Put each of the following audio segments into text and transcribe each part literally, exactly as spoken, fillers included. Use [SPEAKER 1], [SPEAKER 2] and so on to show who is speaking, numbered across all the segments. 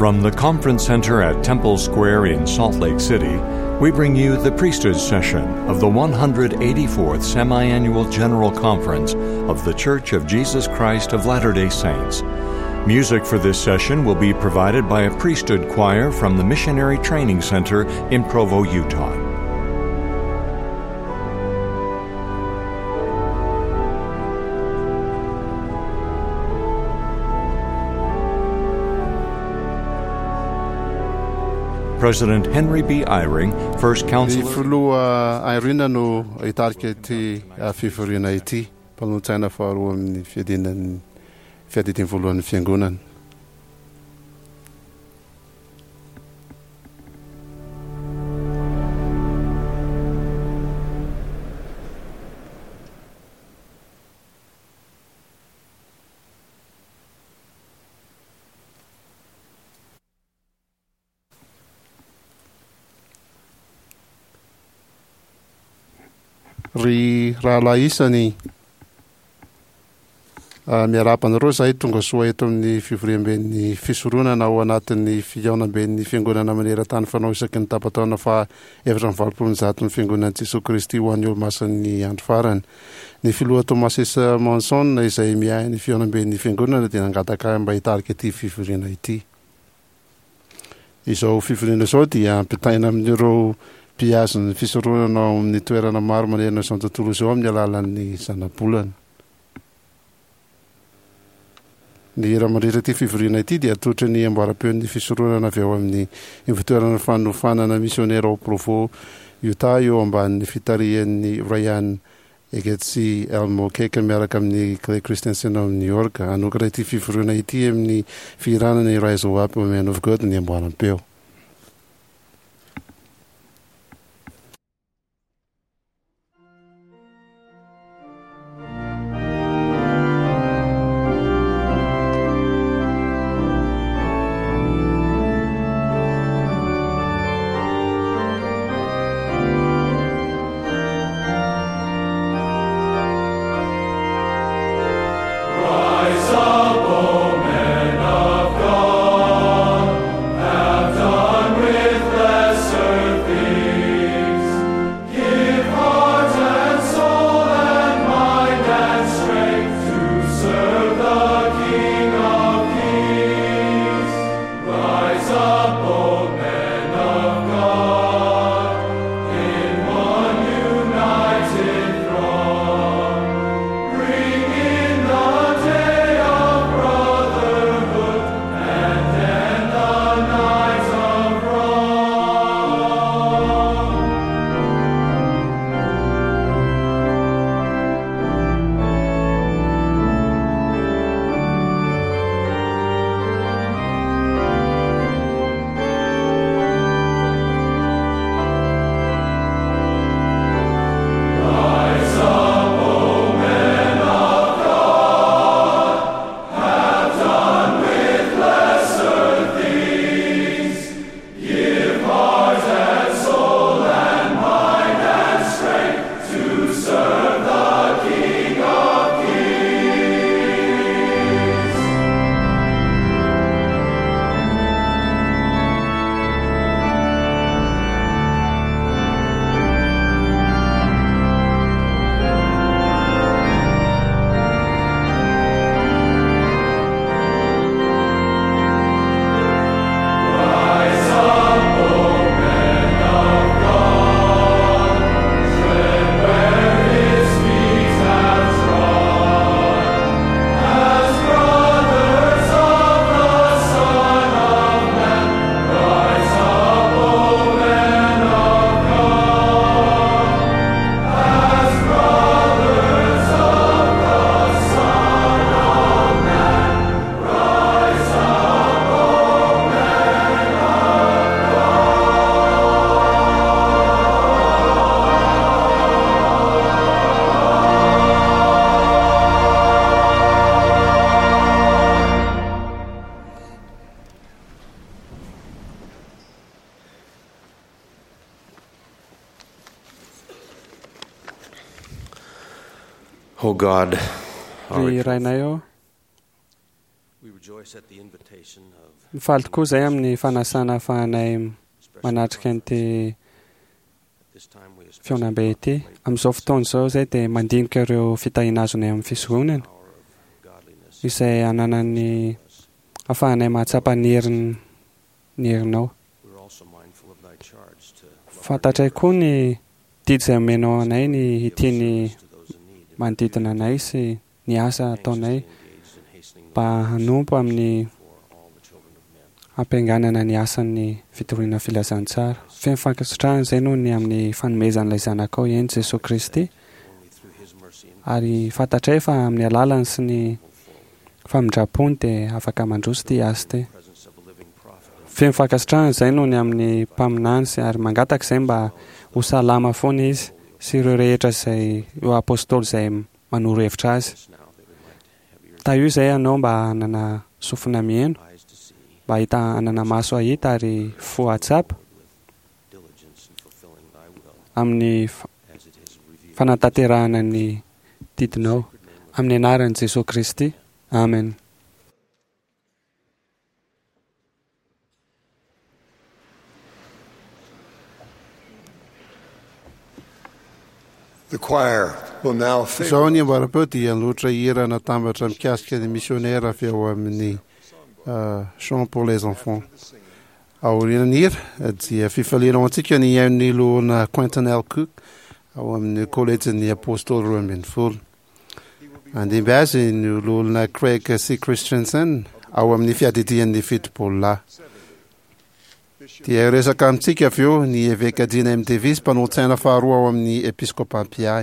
[SPEAKER 1] From the Conference Center at Temple Square in Salt Lake City, we bring you the Priesthood Session of the one hundred eighty-fourth Semi-Annual General Conference of The Church of Jesus Christ of Latter-day Saints. Music for this session will be provided by a priesthood choir from the Missionary Training Center in Provo, Utah. President Henry B. Eyring, First
[SPEAKER 2] Ny
[SPEAKER 1] Counselor.
[SPEAKER 2] filoha Airina no hitarika ity fivoriana ity mpanolontsaina faharoa amin'ny fiadinan'ny fiadidiny voalohan'ny fiangonana. Ry rahalahy isany miarapanareo zahay tonga soa eto amin'ny fivoriam-ben'ny fisoronana ao anatin'ny fiaonam-ben'ny fiangonana maneran-tany fanao isaky ny tapataona fa efatra amin'ny valopolo ny zato ny fiangonan'i Jesosy Kristy ho an'ny olo-masan'ny andro farany. Ny filoha Thomas S. Monson izay miahy ny fiaonam-ben'ny fiangonana dia nangataka mba hitarika ity fivoriana ity. Izao fivoriana izao dia ampitaina amin'ireo mpiazo ny fisoronana ao amin'ny toerana maro manerana izao tontolo izao amin'ny alalan'ny zana-bolana. Ny raha mandritra ity fivoriana ity dia atotry ny amboara-peon'ny fisoronana avy ao amin'ny fitoerana fanofanana misionera ao Provo, Utah eo ambanin'ny fitarihan'ny Ryan Egetsy Elmo Keka miaraka amin'ny Clay Christensen ao New York. Anokana ity fivoriana ity amin'ny firanany Rise Up Man of God ny amboaram-peo.
[SPEAKER 3] O God,
[SPEAKER 4] Ry rainay ao,
[SPEAKER 3] Mifaly tokoa izay amin'ny fanasana ahafahanay manatrika an'ity fionam-be ity. Amin'izao fotoana izao izay dia mandinika ireo fitahiana azonay amin'ny fisoronana izay ananany ahafahanay mahatsapa ny herin- ny herinao. Fantatray koa ny didy izay omenao anay ny itiany manodidina anay sy ny asa ataonay mba hanompo amin'ny ampianganana ny asan'ny fitoriana filazantsara. Fifankasitrahana izay noho ny amin'ny fanomezan'ilay zanakao ieny Jesosy Kristy, ary fantatray fa amin'ny alalany sy ny famindrapony dia afaka mandroso ty asa ty. Fifankasitrahana izay noho ny amin'ny mpaminany sy ary mangataka izay mba ho salama foana izy sy ireo rehetra izay io apôstôly izay manoro hevitra azy. Taio izay ianao mba hanana sofina mihaino, mba hita hanana maso ahita ary fo atsapa amin'ny fanatanterahana ny didinao. Amin'ny anaran'i Jesosy Kristy. Amen.
[SPEAKER 4] The choir will now sing.
[SPEAKER 2] Izao ny ambarapeo dia loatra hira natambatra mikasika ny missionnaire avy ao amin'ny uh, Chant pour les enfants. Aorian'ny hira dia fifalianao antsika ny iain'ny lohana Quentin L. Cook ao amin'ny kolejin'ny apôstôly roa ambin'ny folo. Andimby azy ny lohana Craig C. Christensen ao amin'ny fiadidian'ny fitopolo lahy. Dia resaka amintsika avy eo ny évêque Dean M. Davis, mpanao-tsaina faharoa ao amin'ny episcopat Piay.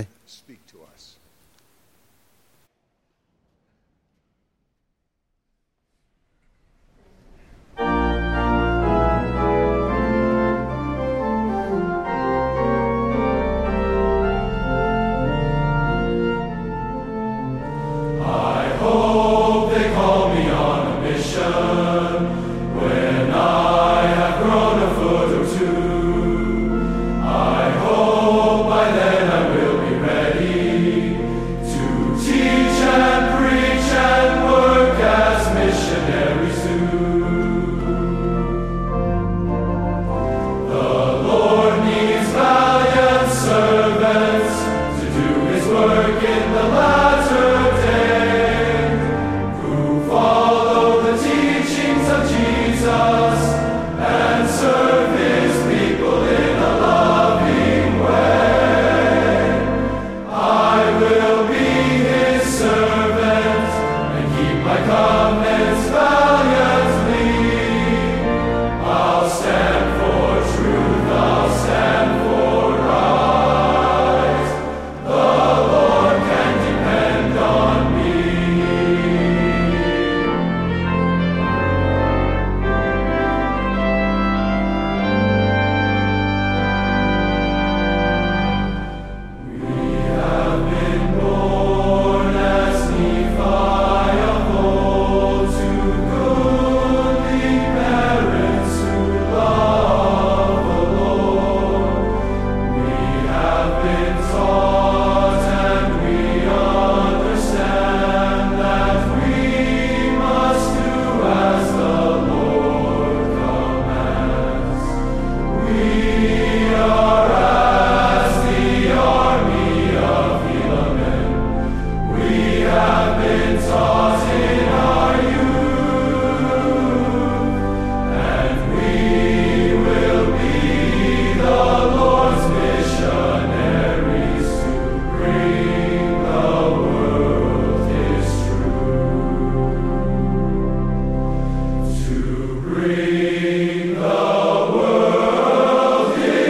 [SPEAKER 5] Bring the world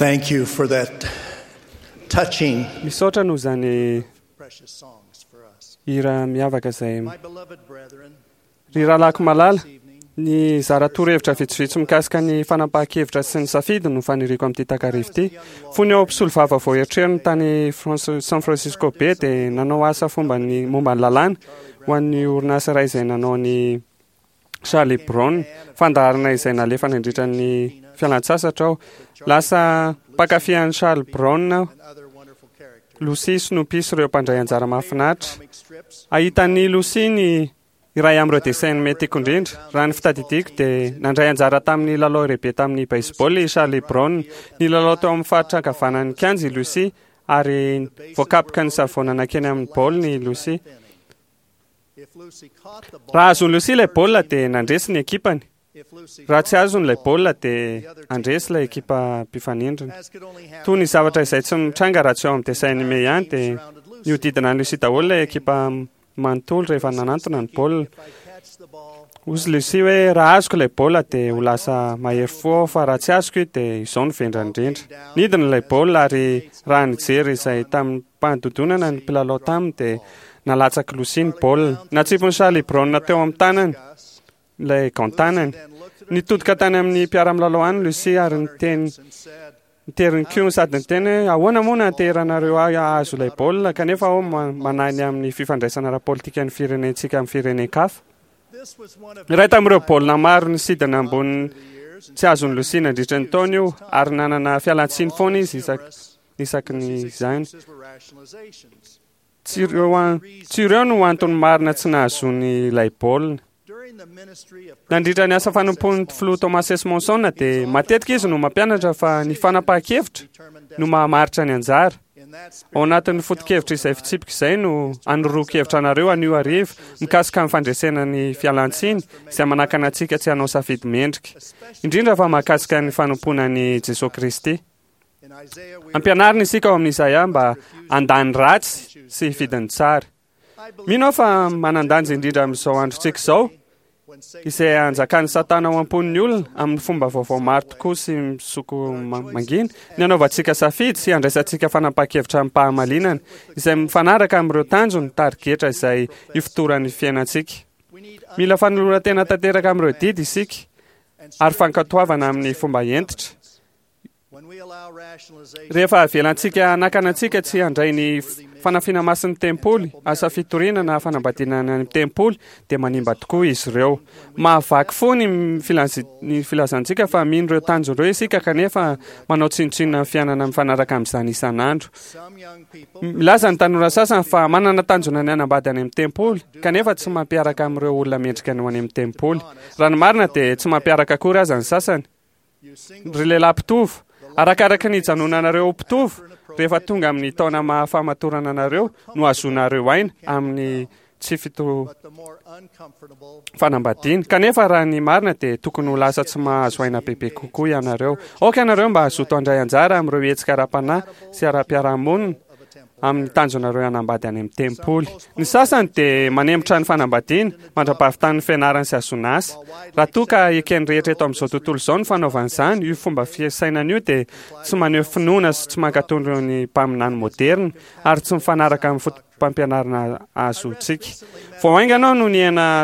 [SPEAKER 4] Thank you for that touching
[SPEAKER 3] misaotra noho izany
[SPEAKER 4] precious songs for us.
[SPEAKER 3] hira miavaka izay
[SPEAKER 4] My beloved brethren,
[SPEAKER 3] ry rahalako malala ny zaratorohevitra vitsivitsy mikasika ny fanapahan-kevitra sy ny safidy no faniriko amin'ity takarivo ity. Fony ao ampisolo vava vao eritreriny tany Frans- San Francisco be dia nanao asa fomba ny momba ny lalàna ho an'ny orinasa iray izay nanao ny Charlie Brown, fandaharana izay nalefa nandritra ny fialan-tsasatra ao. Lasa mpakafy an'i Charles Brown aho.
[SPEAKER 4] other wonderful characters.
[SPEAKER 3] Lucy sy Snoopy sy ireo mpandray anjara mahafinaritra.
[SPEAKER 4] Comic strips,
[SPEAKER 3] Ahitan'ny Lucy ny iray amin'ireo dessin animé tiako indrindra. Raha ny fitadidiako dia nandray anjara tamin'ny lalao lehibe tamin'ny baseball i Charlie Brown. Ny lalao teo amin'ny faritra ankavanan'ny kianjo i Lucy ary voakapoka ny savonana keny amin'ny baolina ny Lucy.
[SPEAKER 4] if Lucy caught the ball,
[SPEAKER 3] Raha azon'ny Lucy ilay baolina dia nandresy ny ekipany.
[SPEAKER 4] if Lucy
[SPEAKER 3] Raha tsy azon'ilay baolina dia andresy ilay ekipa mpifanindrina.
[SPEAKER 4] as could only happen,
[SPEAKER 3] Toy ny zavatra izay tsy mitranga raha tsy eo amin'ny dessin animé ihany dia niodidina ny Lucy daholo ilay ekipa manontolo rehefa nanantona ny baolina.
[SPEAKER 4] if I catch the ball,
[SPEAKER 3] Ozy Lucy hoe raha azoko ilay baolina dia ho lasa mahery fo aho fa raha tsy azoko io dia izao no vendra indrindra. Nidina ilay baolina ary raha nijery izay tamin'ny mpanodidonana ny mpilalao taminy dia nalatsaky Lucy ny baolina. Natsipony Charlie Brown teo amin'ny tanany, ilay gaon-tanany. Nitodika tany amin'ny mpiara-milalao any Lucy ary niteny
[SPEAKER 4] and said,
[SPEAKER 3] niteriny kiony sady niteny hoe ahoana moa nateranareo azo ilay baolina kanefa ao ma- manany amin'ny fifandraisana ara-politika ny firenentsika amin'ny firenen-kafa.
[SPEAKER 4] this was one of
[SPEAKER 3] Iray tamin'ireo baolina maro nisidina ambony
[SPEAKER 4] the years
[SPEAKER 3] tsy azon'ny Lucy nandritra ny taona io ary nanana fialan-tsiny foana izy isak- isaky ny izany.
[SPEAKER 4] excuses were rationalizations.
[SPEAKER 3] Tsy ireo an- tsy ireo no antony marina tsy nahazony ilay baolina.
[SPEAKER 4] During the ministry of
[SPEAKER 3] Nandritra ny asa fanompon'ny filoha Thomas S. Monson dia matetika izy no mampianatra fa ny fanapahan-kevitra no mahamaritra ny anjara.
[SPEAKER 4] in that spirit,
[SPEAKER 3] Ao anatin'ny foto-kevitra izay fitsipika izay no anoroa-kevitra anareo anio arivo mikasika amin'ny fandresena ny fialan-tsiny izay manakana antsika tsy hanao safidy mendrika, indrindra fa mahakasika ny fanomponan'i Jesosy Kristy.
[SPEAKER 4] in Isaiah we
[SPEAKER 3] Ampianarina isika ao amin'ny Isaia mba handany ratsy sy hifidiny tsara. Mino aho fa manandanja indrindra amin'izao androntsika izao
[SPEAKER 4] when Satan
[SPEAKER 3] izay anjakan'ny satana ao am-pon'ny olona amin'ny fomba vaovao maro tokoa sy misoko ma- mangina ny anaovantsika safidy sy andraisantsika fanapahan-kevitra amin'ny pahamalinana izay mifanaraka amin'ireo tanjony tarigetra izay ifotoran'ny fiainantsika.
[SPEAKER 4] we need
[SPEAKER 3] Mila fanoloran-tena tanteraka amin'ireo didy isika
[SPEAKER 4] and
[SPEAKER 3] ary fankatoavana amin'ny fomba entitra.
[SPEAKER 4] when we allow rationalization
[SPEAKER 3] Rehefa avelantsika nakana antsika tsy handray ny f- fanafiana masin'ny tempoly, asa fitoriana na fanambadinana ny tempoly dia manimba tokoa izy ireo. Mahavaky foana ny filazi- ny filazantsika fa mino ireo tanjo ireo isika kanefa manao tsinotsinona ny fiainana mifanaraka amin'izany isan'andro.
[SPEAKER 4] some young people
[SPEAKER 3] Milaza ny tanora sasany fa manana tanjona ny anambady any amin'ny tempoly kanefa tsy mampiaraka amin'ireo olona mendrika ny ho any amin'ny tempoly. Raha ny marina dia tsy mampiaraka akory aza ny sasany.
[SPEAKER 4] you single
[SPEAKER 3] Ry lehilahy mpitovo, arakaraka ny hijanonanareo mpitovo rehefa tonga amin'ny taona mahafamatorana anareo no azonareo aina amin'ny tsy fito
[SPEAKER 4] but the more uncomfortable
[SPEAKER 3] fanambadiana. Kanefa raha ny marina dia tokony ho lasa tsy mahazo aina bebe kokoa ianareo. Aoka ianareo mba hazoto andray anjara amin'ireo hetsika ara-panahy sy ara-piarahamonina amin'ny tanjonareo anambady any amin'ny tempoly. Ny sasany dia manembotra ny fanambadiana, mandrapahavitany ny fianarana sy azona asa. Raha toa ka ekeny rehetra eto amin'izao tontolo izao ny fanaovan'izany, io fomba fiasainana io dia tsy maneho finoana sy tsy mankatondro ny mpaminany moderna ary tsy mifanaraka amin'ny fotom-pampianarana azontsika. Vao aingana no niaina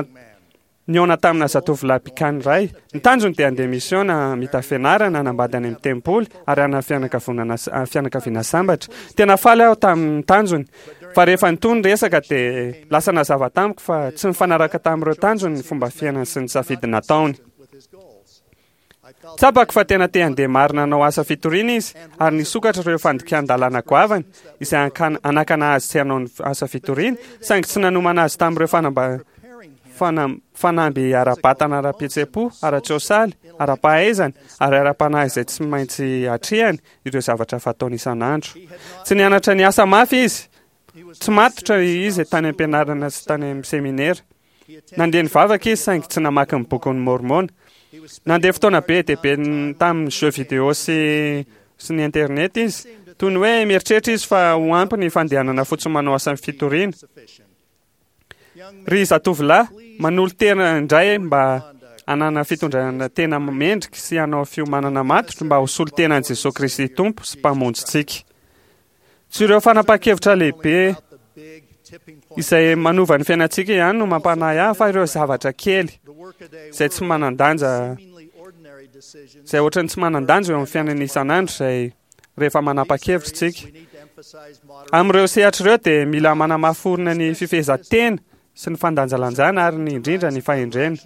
[SPEAKER 3] niona tamina zatovolahy pikany iray. Ny tanjony dia handeha misiona mita fianarana anambady any amin'ny tempoly ary ana fianakavonana s- ah, fianakaviana sambatra. Tena faly aho tamin'ny tanjony fa rehefa nitony resaka dia lasa nazava tamiko fa tsy mifanaraka tamin'ireo tanjony ny fomba fiainana sy ny safidy nataony.
[SPEAKER 4] with his goals. I felt
[SPEAKER 3] Tsapako fa tena te handeha marina hanao asa fitoriana izy ary nisokatra ireo fandikan-dalàna goavany izay ankan- anakana azy tsy hanao ny asa fitoriana saingy tsy nanomana azy tamin'ireo fanamba
[SPEAKER 4] preparing him
[SPEAKER 3] fana- fanamby ara-batana ara-pihetsem-po, ara-tseosaly, ara-pahaizana ary ara-panahy izay tsy maintsy hatrehany ireo zavatra fataony isan'andro. Tsy nianatra ny asa mafy izy, tsy matotra izy tany am-pianarana sy tany amin'ny seminera. Nandeha nivavaka izy saingy tsy namaky ny bokin'ny mormona. Nandeha fotoana be dia be n- tamin'ny jeux vidéo sy sy ny internet izy. Toy ny hoe mieritreritra izy fa ho ampy ny fandehanana fotsiny manao asan'ny fitoriana.
[SPEAKER 4] sufficient. Young men
[SPEAKER 3] Ry zatovolahy manolo tena indray mba hanana fitondrana tena mendrika sy hanao fiomanana matotra mba ho solo-tenan'i Jesosy Kristy Tompo sy mpamonjintsika. Tsy ireo fanapa-kevitra lehibe izay manova ny fiainantsika ihany no mampanahy ahy fa ireo zavatra kely izay tsy manan-danja, izay ohatrany tsy manan-danja eo amin'ny fiainana isan'andro izay rehefa manapa-kevitra tsika. Amin'ireo sehatra ireo dia mila manamaforina ny fifehezan-tena sy ny fandanjalanjana ary ny indrindra ny fahendrena.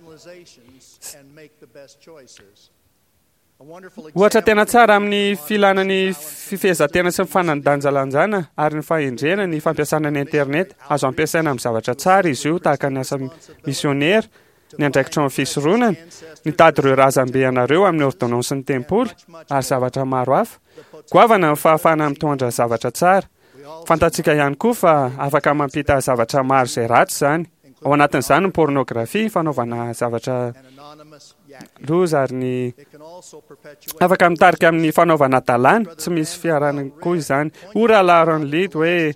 [SPEAKER 3] Ohatra tena tsara amin'ny filanany fifehezan-tena sy ny fandanjalanjana ary ny fahendrena ny fampiasana ny internet. Azo ampiasaina amin'ny zavatra tsara izy io, tahaka ny asa misionera, ny andraikitra amin'ny fisoronana, ny tady ireo razambe anareo amin'ny ordonnanse ny tempoly ary zavatra maro hafa. Goavana ny fahafahana mitondra zavatra tsara. Fantatsika ihany koa fa afaka mampita zavatra maro izay ratsy izany. Ao anatin'izany ny pornografia, fanaovana zavatra loza ary ny afaka mitarika amin'ny fanaovana dalàna, tsy misy fiarana koa izany. Ora laharan'ny lidy hoe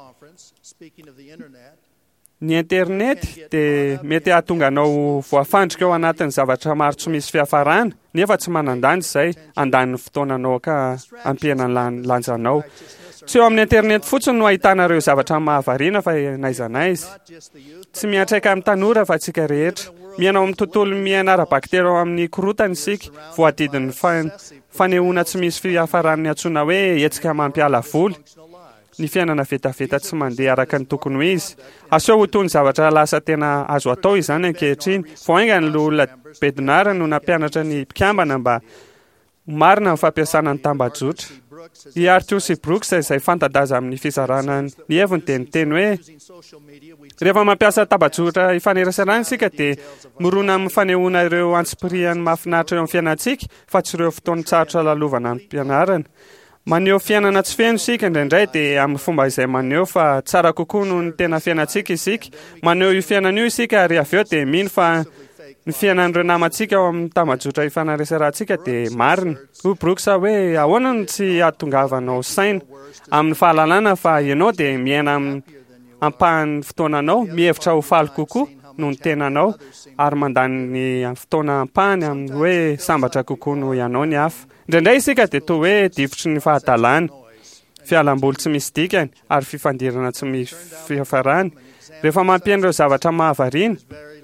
[SPEAKER 3] ny internet dia mety ahatonga anao voafandrika ao anatin'ny zavatra maro tsy misy fiafarana, nefa tsy manan-danja izay, andaniny fotoananao ka ampihenany lanjanao. Tsy eo amin'ny internet fotsiny no ahitana ireo zavatra mahavariana fa n'aiza n'aiza. Tsy miantraika amin'ny tanora fa tsika rehetra. Miainao amin'ny tontolo miaina ara-baktera ao amin'ny korotana isika, voadidin'ny fanehoana tsy misy fiafarany antsoina hoe hetsika mampiala voly. Ny fiainana vetaveta tsy mandeha araka ny tokony ho izy. Aseho ho toy ny zavatra lasa tena azo atao izany ankehitriny. Vao aingany ny olona bedonara no nampianatra ny mpikambana mba marina ny fampiasana ny tambajotra. I Arthur C. Brooks izay fanta-daza amin'ny fizarana ny heviny dia niteny hoe rehefa mampiasa tambajotra ifanerasarana isika dia morona amin'ny fanehoana ireo antsipiriany mahafinaritra eo amin'ny fiainantsika fa tsy ireo fotoana tsarotra lalovana ny mpianarana. Maneho fiainana tsy feno isika indraindray dia amin'ny fomba izay maneho fa tsara kokoa no ny tena fiainantsika isika. Maneho io fiainana io isika ary avy eo dia mino fa ny fiainan'ireo namantsika ao amin'ny tambajotra ifanerasarantsika dia marina. Ho Brooks hoe ahoana no tsy ahatongavanao saina amin'ny fahalalana fa ianao dia miaina amin'ny ampahan'ny fotoananao, mihevitra ho faly kokoa no ny tenanao ary mandany ny fotoana ampahany amin'ny hoe sambatra kokoa no ianao ny hafa. Indraindray isika dia toa hoe divotry ny fahadalàna, fialamboly tsy misy dikany ary fifandirana tsy misy fiafarany. Rehefa mampiaina ireo zavatra mahavariana,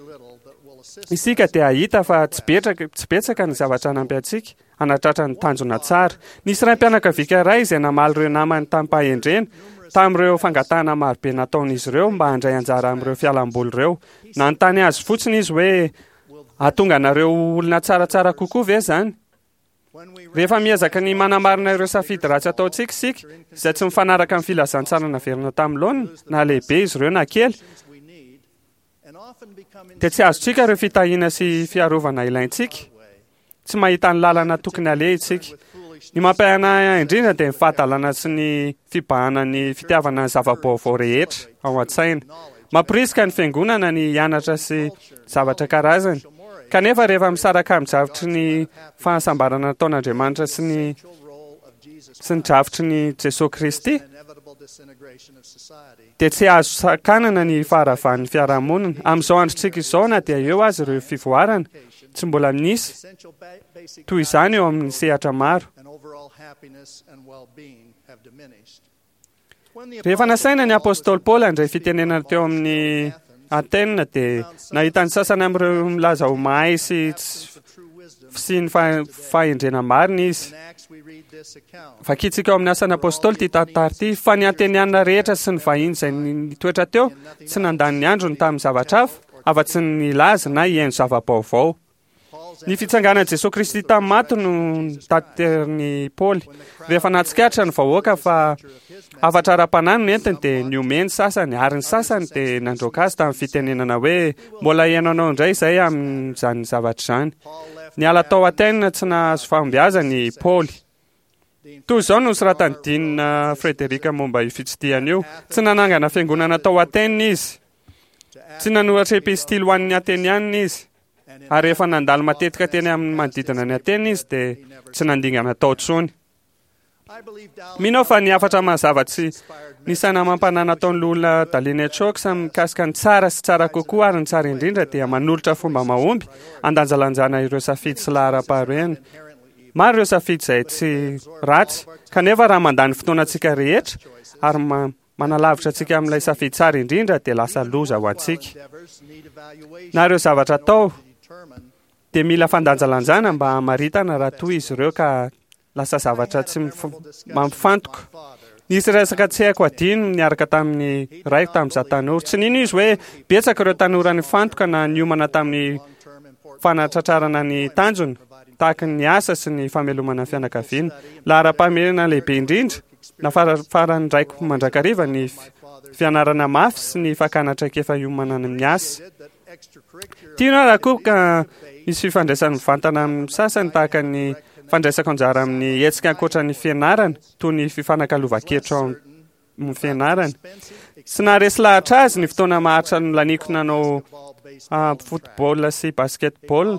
[SPEAKER 3] isika dia ahita fa tsy betsaka tsy betsaka ny zavatra anampy antsika hanatratra ny tanjona tsara. Nisy raim-pianakaviaka iray izay namaly ireo namany tamin'ny-pahendrena tamin'ireo fangatahana marobe nataon'izy ireo mba handray anjara amin'ireo fialamboly ireo. Nanontany azy fotsiny izy hoe ahatonga anareo olona tsaratsara kokoa ve izany? Rehefa miezaka ny manamarina ireo safidy ratsy ataontsika isika izay tsy mifanaraka amin'ny filazantsara naverina tamin'loana na lehibe izy ireo na kely, dia tsy azontsika ireo fitahiana sy fiarovana ilaintsika. Tsy mahita ny lalana tokony aleha isika. Ny mampahana indrindra dia ny fahadalana sy ny fibahana ny fitiavana ny zava-baovao rehetra ao an-tsaina. Mampirisika ny fiangonana ny hianatra sy zavatra karazany. Kanefa rehefa misaraka amin'ny javotry ny fahasambarana nataon'Andriamanitra sy ny sy ny javotry ny Jesosy Kristy, dia tsy azo sakanana ny faharavan'ny fiarahamonina. Amin'izao androntsika izao na dia eo azy ireo fivoarana, tsy mbola nisy toy izany eo amin'ny sehatra maro. Rehefa nasaina ny apôstôly Paoly handray fitenenana teo amin'ny Atène dia nahita ny sasany amin'ireo milaza ho mahay sy sy ny fahendrena marina izy. Vakitsika ao amin'ny asan'ny apôstôly ty tantara ty fa ny Ateniana rehetra sy ny vahiny izay nitoetra teo tsy nandany ny androny tamin'ny zavatra hafa afa-tsy ny laza na hihaino zava-baovao. Ny fitsanganan'i Jesosy Kristy tamin'ny maty no tanteriny Paoly. Rehefa natsikatra ny vahoaka fa afatra ara-panahy no entiny dia niomeny sasany ary ny sasany dia nandroaka azy tamin'ny fitenenana hoe mbola hiainanao indray izay amin'izany zavatra izany. Ny ala tao Atène tsy nahazo fahombiazany Paoly. Toy izao no soratany dinina Frederika momba io fitsidiana io. Tsy nanangana fiangonana tao Atène izy. Tsy nanoratra epistily ho an'ny Ateniana izy. Ary rehefa nandalo matetika teny amin'ny manodidina ny Atène izy dia tsy nandingana tao intsony. Minao fa niafatra mazavatsy nisana mampanana ataon'ny olona Daliana Choks mikasika ny tsara sy tsara kokoa ary ny tsara indrindra dia manolotra fomba mahomby andanjalanjana ireo safidy sy lahara-paharoeny. Maro ireo safidy izay tsy ratsy, kanefa raha mandany fotoanantsika rehetra ary ma- manalavitra antsika amin'ilay safidy tsara indrindra dia lasa loza ho antsika. Na ireo zavatra atao dia mila fandanjalanjana mba hamaritana raha toy izy ireo ka lasa zavatra tsy mif- mampifantoka. Nisy resaka tsy haiko adino niaraka tamin'ny raiko tamin'izaho tanora. Tsy nino izy hoe betsaka ireo tanora nifantoka na niomana tamin'ny fanatratrarana ny tanjona tahaka ny asa sy ny famelomana ny fianakaviana. Lahara-pahamelana lehibe indrindra na fara- farany raiko mandrakariva ny fi- fianarana mafy sy ny fakana traikefa hiomana ny asa. Tiana raha koa ka misy fifandraisan'ny mivantana amin'ny sasany tahaka ny fandraisako anjara amin'ny hetsika ankoatra ny fianarana toy ny fifanakalovan-kevitra ao amin'ny fianarana. Sy naharesy lahatra azy ny fotoana maharitra ny laniko nanao ah, football sy basketball.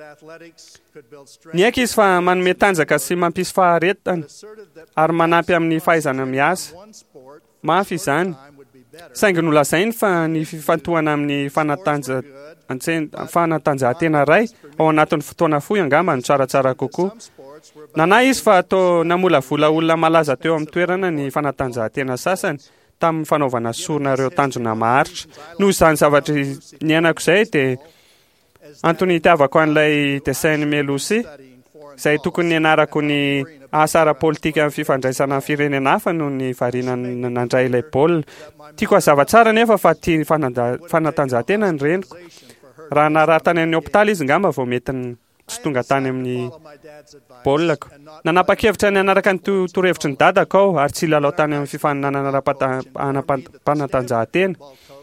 [SPEAKER 3] Ny haika izy fa manome tanjaka sy mampisy faharetana ary manampy amin'ny fahaizana miasa. Mafy izany. Saingy nolazainy fa ny fifantohana amin'ny fanatanja antsen- fanatanjahantena ray ao anatin'ny fotoana fohy angamba ny tsaratsara kokoa. Nanahy izy fa atao namolavola olona malaza teo amin'ny toerana ny fanatanjahantena sasany tamin'ny fanaovana sorona ireo tanjona maharitra. Noho izany zavatra niainako izay dia antony itiavako an'ilay dessin melosi izay tokony nianarako ny asa ara-politika amin'ny fifandraisana amin'ny firenena hafa noho ny variana n- nandray ilay baolina. Tiako hazava tsara nefa fa tia fananda- fanatanjahantena ny reniko. Raha naraha tany amin'ny hopitaly izy ngamba vao mety ny tsy tonga tany amin'ny baolako. Nanapa-kevitra ny anaraka ny to- torohevitry ny dadako aho ary tsy lalao tany amin'ny fifaninanana ara-pata- anapa- fanatanjahantena.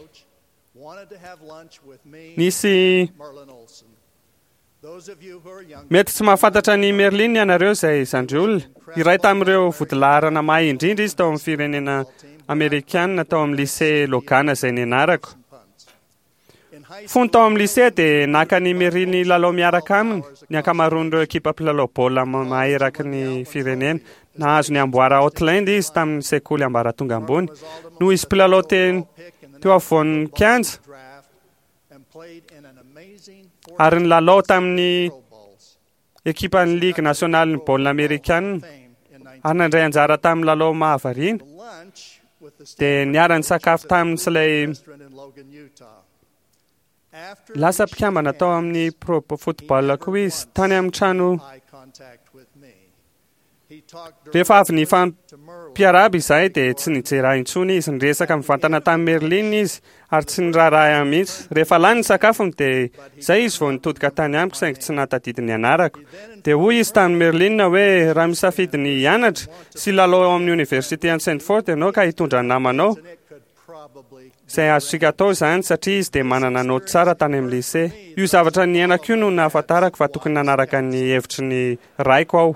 [SPEAKER 3] Nisy mety tsy mahafantatra ny Merlin ianareo izay zandry olona. Iray tamin'ireo vodilaharana mahay indrindra izy tao amin'ny firenena Amerikanina tao amin'ny lycée Logana izay nianarako. Fony tao amin'ny lycée dia naka ny Merlin lalao miaraka aminy ny ankamaroan'ireo ekipa mpilalao baolina ma- mahay eraky ny firenena. Nahazo ny amboara Outland izy tamin'ny sekoly ambaratonga ambony. Noho izy mpilalao te- teo afovoan'ny kianja ary ny lalao tamin'ny ekipan'ny Ligue nationale ny baolina Amerikanina ary nandray anjara tamin'ny lalao mahavariana dia niara-ny sakafo tamin'ny sy ilay lasa mpikambana tao amin'ny pro football koa izy tany amin'ny trano. Rehefa avy ny fampiaraba izahay dia tsy nijerah intsony izy, niresaka mivantana tamin'ny Merlin izy ary tsy niraharaha mihitsy. Rehefa lany ny sakafony dia izay izy vao nitodika tany amiko saingy tsy natadidy ny anarako. Dia hoy izy tamin'ny Merlin hoe raha misafidy ny hianatra sy lalao ao amin'ny université any Saint-Fort ianao ka hitondra ny namanao. Izay azontsika atao izany satria izy dia manana naoty tsara tany amin'ny lycée. Io zavatra niainako io no nahafantarako fa tokony nanaraka ny hevitry ny raiko aho.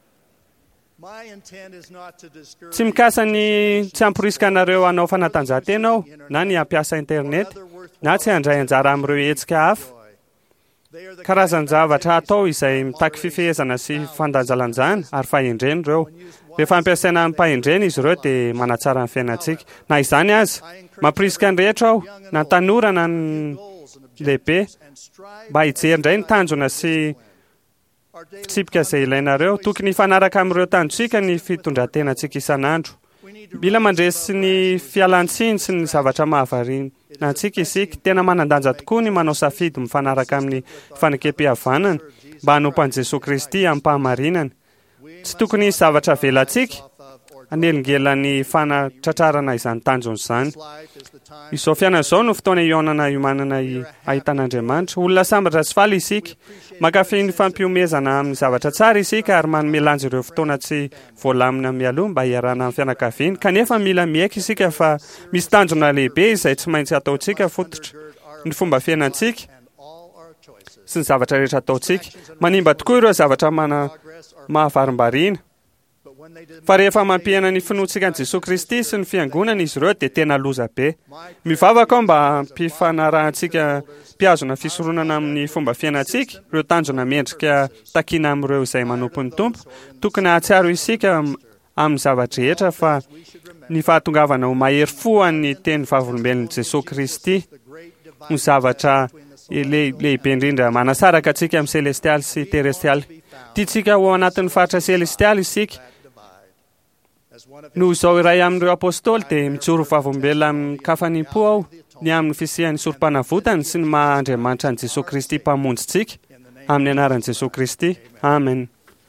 [SPEAKER 3] Tsy mikasa ny tsy hamporisika anareo hanao fanatanjahantena aho na ny hampiasa internet na tsy handray anjara amin'ireo hetsika hafa. Karazan-javatra atao izay mitaky fifehezana sy fandanjalanjana ary fahendreny ireo. Rehefa ampiasaina amin'ny fahendreny izy ireo dia manatsara ny fiainantsika. Na izany aza, mampirisika ny rehetra aho na ny tanora na ny lehibe mba hijery indray ny tanjona sy fitsipika izay ilainareo. Tokony hifanaraka amin'ireo tanjotsika ny fitondrantenantsika isan'andro. Mila mandresy ny fialan-tsiny sy ny zavatra mahavariana antsika isika. Tena manan-danja tokoa ny manao safidy mifanaraka amin'ny fanakempihavanana mba hanompo an'i Jesosy Kristy amin'ny mpahamarinana. Tsy tokony hisy zavatra velantsika anelingelan'ny fanatratrarana izany tanjona izany. Izao fiainana izao no fotoana ionana iomanana i- ahitan'Andriamanitra. Olona sambatra sy faly isika. Mankafy ny fampiomezana amin'ny zavatra tsara isika ary manome lanja ireo fotoana tsy voalamina mialoha mba hiarana amin'ny fianakaviana. Kanefa mila miaika isika fa misy tanjona lehibe izay tsy maintsy ataontsika fototra. Ny fomba fiainantsika sy ny zavatra rehetra ataontsika. Manimba tokoa ireo zavatra mana mahavarim-bariana. Fa rehefa mampihana ny finoantsika an'i Jesosy Kristy sy ny fiangonana izy ireo dia tena loza be. Mivavaka aho mba hampifanarahantsika mpiazona fisoronana amin'ny fomba fiainantsika, ireo tanjona mendrika takiana amin'ireo izay manompo ny tompo. Tokony hahatsiaro isika amin'ny zavatra rehetra fa ny fahatongavana ho mahery foan'ny teny vavolombelon'i Jesosy Kristy ny zavatra lehibe indrindra manasaraka antsika amin'ny selestialy sy terestialy. Tiantsika ho anatin'ny faritra selestialy isika. Noho izao iray amin'ireo apôstôly dia mijoro vavolombelona amin'ny kafanimpo aho ny amin'ny fisian'ny sorom-panavotany sy ny maha-Andriamanitra an'i Jesosy Kristy mpamonjintsika amin'ny anaran'i Jesosy Kristy. Amen.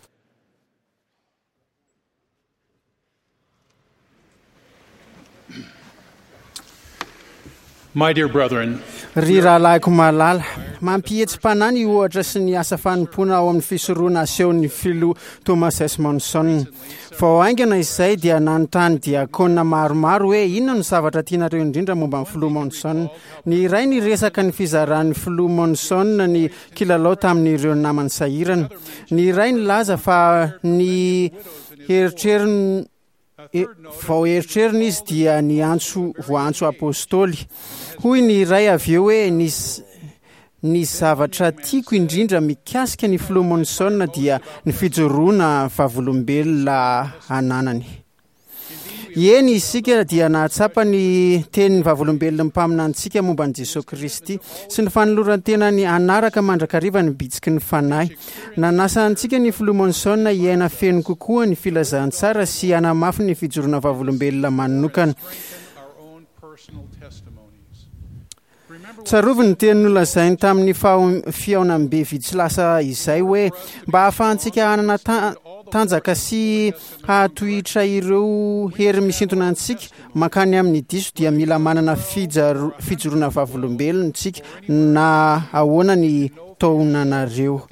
[SPEAKER 5] My dear brethren,
[SPEAKER 6] ry rahalahiko malala, mampihetsy-panahy ny ohatra sy ny asa fanompoana ao amin'ny fisoroana asehon'ny filoha Thomas S. Monson. Vao aingana izay dia nanontany diakona maromaro hoe inona no zavatra tianareo indrindra momba ny filoha Monson. Ny iray ny resaka ny fizaran'ny filoha Monson ny kilalao tamin'ireo namany sahirana. Ny iray ny laza fa ny eritreriny E, vao eritrerina izy dia ny antso voantso apôstôly. Hoy ny iray avy eo hoe ny, ny zavatra tiako indrindra mikasika ny filoha Monson dia ny fijoroana vavolombelona ananany. Eny isika dia nahatsapa ny tenin'ny vavolombelona mpaminantsika momba ny Jesosy Kristy sy ny fanoloran-tena ny anaraka mandrakariva ny bitsiky ny fanahy. Nanasantsika ny filoha Monson iaina feno kokoa ny filazantsara sy anamafy ny fijoroana vavolombelona manokana. Tsarovy ny teny nolazainy tamin'ny fiaonam-be vitsilasa izay hoe mba hahafahantsika hanana ta- tanjaka sy hahatohitra ireo hery misintona antsika makany amin'ny diso dia mila manana fijaro- fijoroana vavolombelona tsika na ahoana ny taonanareo.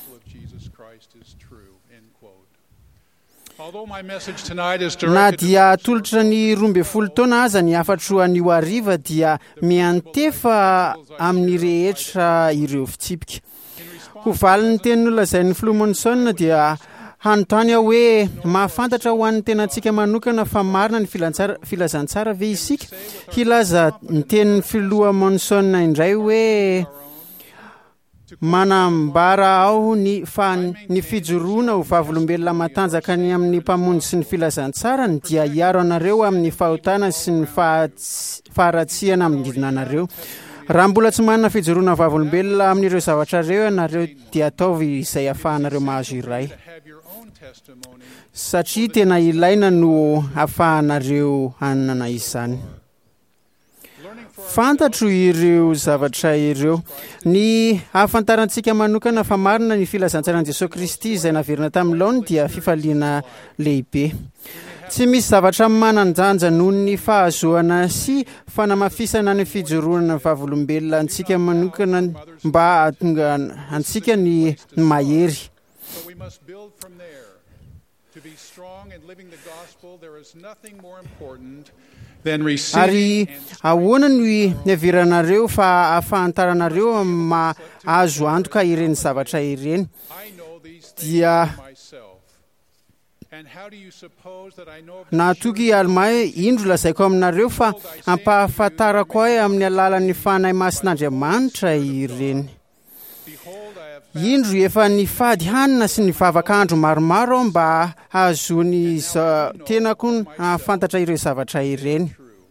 [SPEAKER 6] Na dia tolotra ny roambe folo taona aza ny afatro ny hariva dia miantefa amin'ny rehetra ireo fitsipika. Ho valiny teny nolazain'ny filoha Monson dia hanontany aho hoe mahafantatra ho an'ny tenantsika manokana fa marina ny filantsara- filazantsara ve isika. Hilaza ny tenin'ny filoha Monson indray hoe manambara aho ny fa ny fijoroana ho vavolombelona matanjaka ny amin'ny mpamonjy sy ny filazantsarany dia hiaro anareo amin'ny fahotana sy ny fahatsi- faharatsiana amin'ny anareo. Raha mbola tsy manana fijoroana vavolombelona amin'ireo zavatra reo ianareo dia ataovy izay ahafahanareo mahazo iray. Satria tena ilaina no ahafahanareo hanana izany. Fantatro ireo zavatra ireo. Ny ahafantarantsika manokana fa marina ny filazantsarany Jesosy Kristy izay naverina tamin'ny laony dia fifaliana lehibe. Tsy misy zavatra mananjanja noho ny fahazoana sy fanamafisana ny fijoroana vavolombelona antsika manokana mba hahatonga antsika ny mahery.
[SPEAKER 5] So we must build from there. To be strong in living the gospel, there is nothing more important than receiving.
[SPEAKER 6] Ary ahoana ny heveranareo fa ahafantaranareo mahazo antoka ireny zavatra ireny
[SPEAKER 5] I know these things
[SPEAKER 6] dia
[SPEAKER 5] for myself. And how do you suppose that I know of
[SPEAKER 6] nahatoky alma hoe indro lazaiko aminareo fa ampahafantarako ahy amin'ny alalan'ny fanahy masin'Andriamanitra ireny.
[SPEAKER 5] Behold, I have
[SPEAKER 6] Indro efa nifady hanina sy nivavakandro maromaro aho mba ahazony za- tenako ahafantatra ireo zavatra ireny.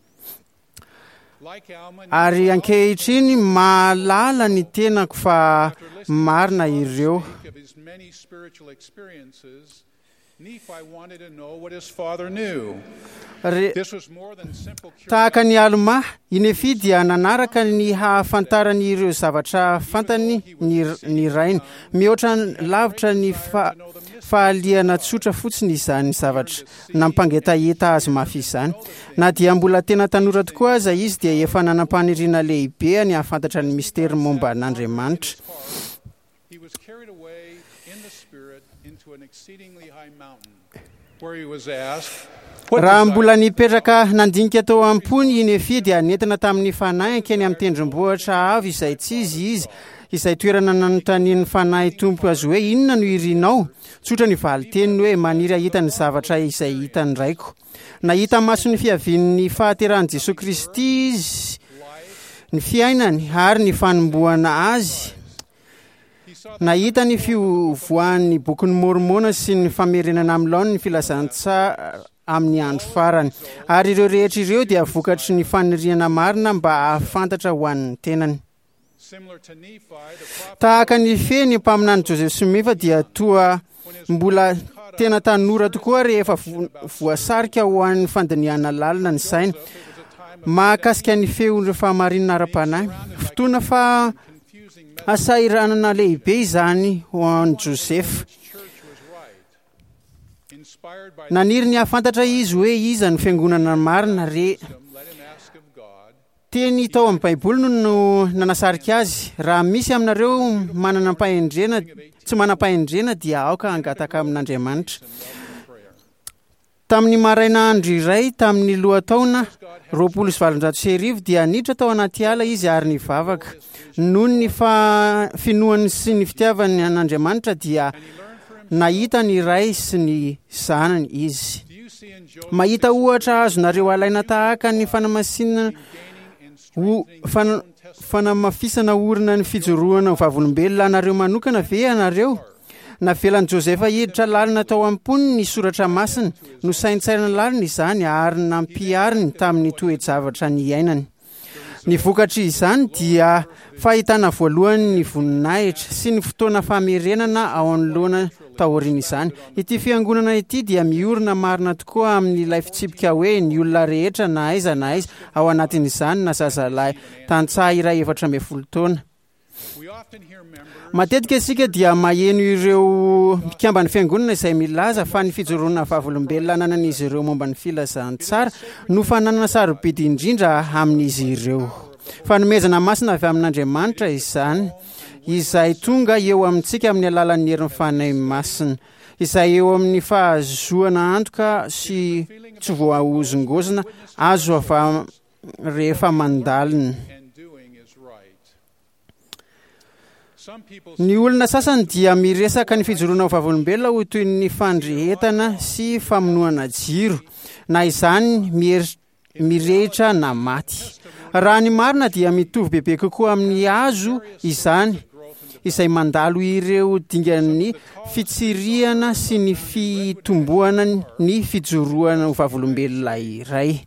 [SPEAKER 5] like Alma
[SPEAKER 6] Ary ankehitriny mahalala ny tenako fa marina ireo.
[SPEAKER 5] of his many spiritual experiences, Nephi wanted to know what his father knew.
[SPEAKER 6] Re-
[SPEAKER 5] This was more than simple
[SPEAKER 6] Tahaka ny aloma, i Nefi dia nanaraka ny hahafantarany ireo zavatra fantany ny, ny rainy. Mihoatra ny lavitra ny fa, fahaliana tsotra fotsiny izany zavatra nampangetaheta azy mafy izany. Na dia mbola tena tanora tokoa aza izy dia efa nanam-paniriana lehibe ny hahafantatra ny mistera momba an'Andriamanitra.
[SPEAKER 5] He was carried away in the spirit into an exceedingly high mountain, where he was asked, "What
[SPEAKER 6] Raha
[SPEAKER 5] desire
[SPEAKER 6] mbola nipetraka nandinika tao am-pony i Nefi dia nentina tamin'ny fanahy keny amin'ny tendrombohitra avo izay tsy izy izy izay toerana nanontanian'ny fanahy tompo azy hoe inona no irinao. Tsotra ny valiteniny hoe maniry ahita ny zavatra izay hitany raiko. Nahita maso ny fiavian'ny fahaterahan'i Jesosy Kristy izy, ny fiainany ary ny fanomboana azy. nahita ny fiovoan'ny bokyny mormona sy ny famerenana am'laony ny filazantsa amin'ny andro farany ary ireo rehetra ireo dia vokatry ny faniriana marina mba ahafantatra ho an'ny tenany. Tahaka ny feny mpaminany Joseph Smith dia toa mbola tena tanora tokoa rehefa voasarika ho an'ny fandiniana lalina ny saina mahakasika ny feon'ireo fahamarinana ara-panahy. Fotoana fa asairanana lehibe izany ho an'i Joseph. Naniry ny ahafantatra izy hoe iza ny fiangonana marina re teny tao amin'ny baiboly no no nanasarika azy. Raha misy aminareo manana mpahendrena tsy manam-pahendrena dia aoka angataka amin'Andriamanitra. Tamin'ny maraina andro iray tamin'ny lohataona roapolo sy valonjato sy arivo dia niditra tao anaty ala izy ary nivavaka. Noho ny fa finoany sy ny fitiavany an'Andriamanitra dia nahita ny ray sy ny zanany izy. Mahita ohatra azonareo alaina tahaka ny fanamasinana ho fan, fanamafisana orina ny fijoroana ho vavolombelona anareo manokana ve anareo? Navelan'i Josefa hiditra lalina tao am-pony ny soratra masina no saintsaina lalina izany ary nampiariny tamin'ny toe-javatra ny iainany. Ny vokatry izany dia fahitana voalohany ny voninahitra sy ny fotoana famerenana ao anoloana taoriana izany. Ity fiangonana ity dia miorina marina tokoa amin'ilay fitsipika hoe ny olona rehetra na aiza na aiza ao anatin'izany na zazalahy tantsaha iray efatra ambin'ny folo taona. Matetika isika dia maheno ireo mpikamban'ny fiangonana izay milaza fa ny fijoroana vavolombelona ananan'izy ireo momba ny filazantsara no fananana sarobidy indrindra amin'izy ireo. Fanomezana masina avy amin'Andriamanitra izany izay tonga eo amintsika amin'ny alalan'ny herin'ny fanahy masina izay eo amin'ny fahazoana antoka sy tsy voahozongozona azo avy rehefa mandalina. Ny olona sasany dia miresaka ny fijoroana vavolombelona ho toy ny fandrehetana sy famonoana jiro na izany mirehitra na maty. Raha ny marina dia mitovy bebe kokoa amin'ny hazo izany izay mandalo ireo dingan'ny fitsiriana sy ny fitomboana ny fijoroana vavolombelona iray.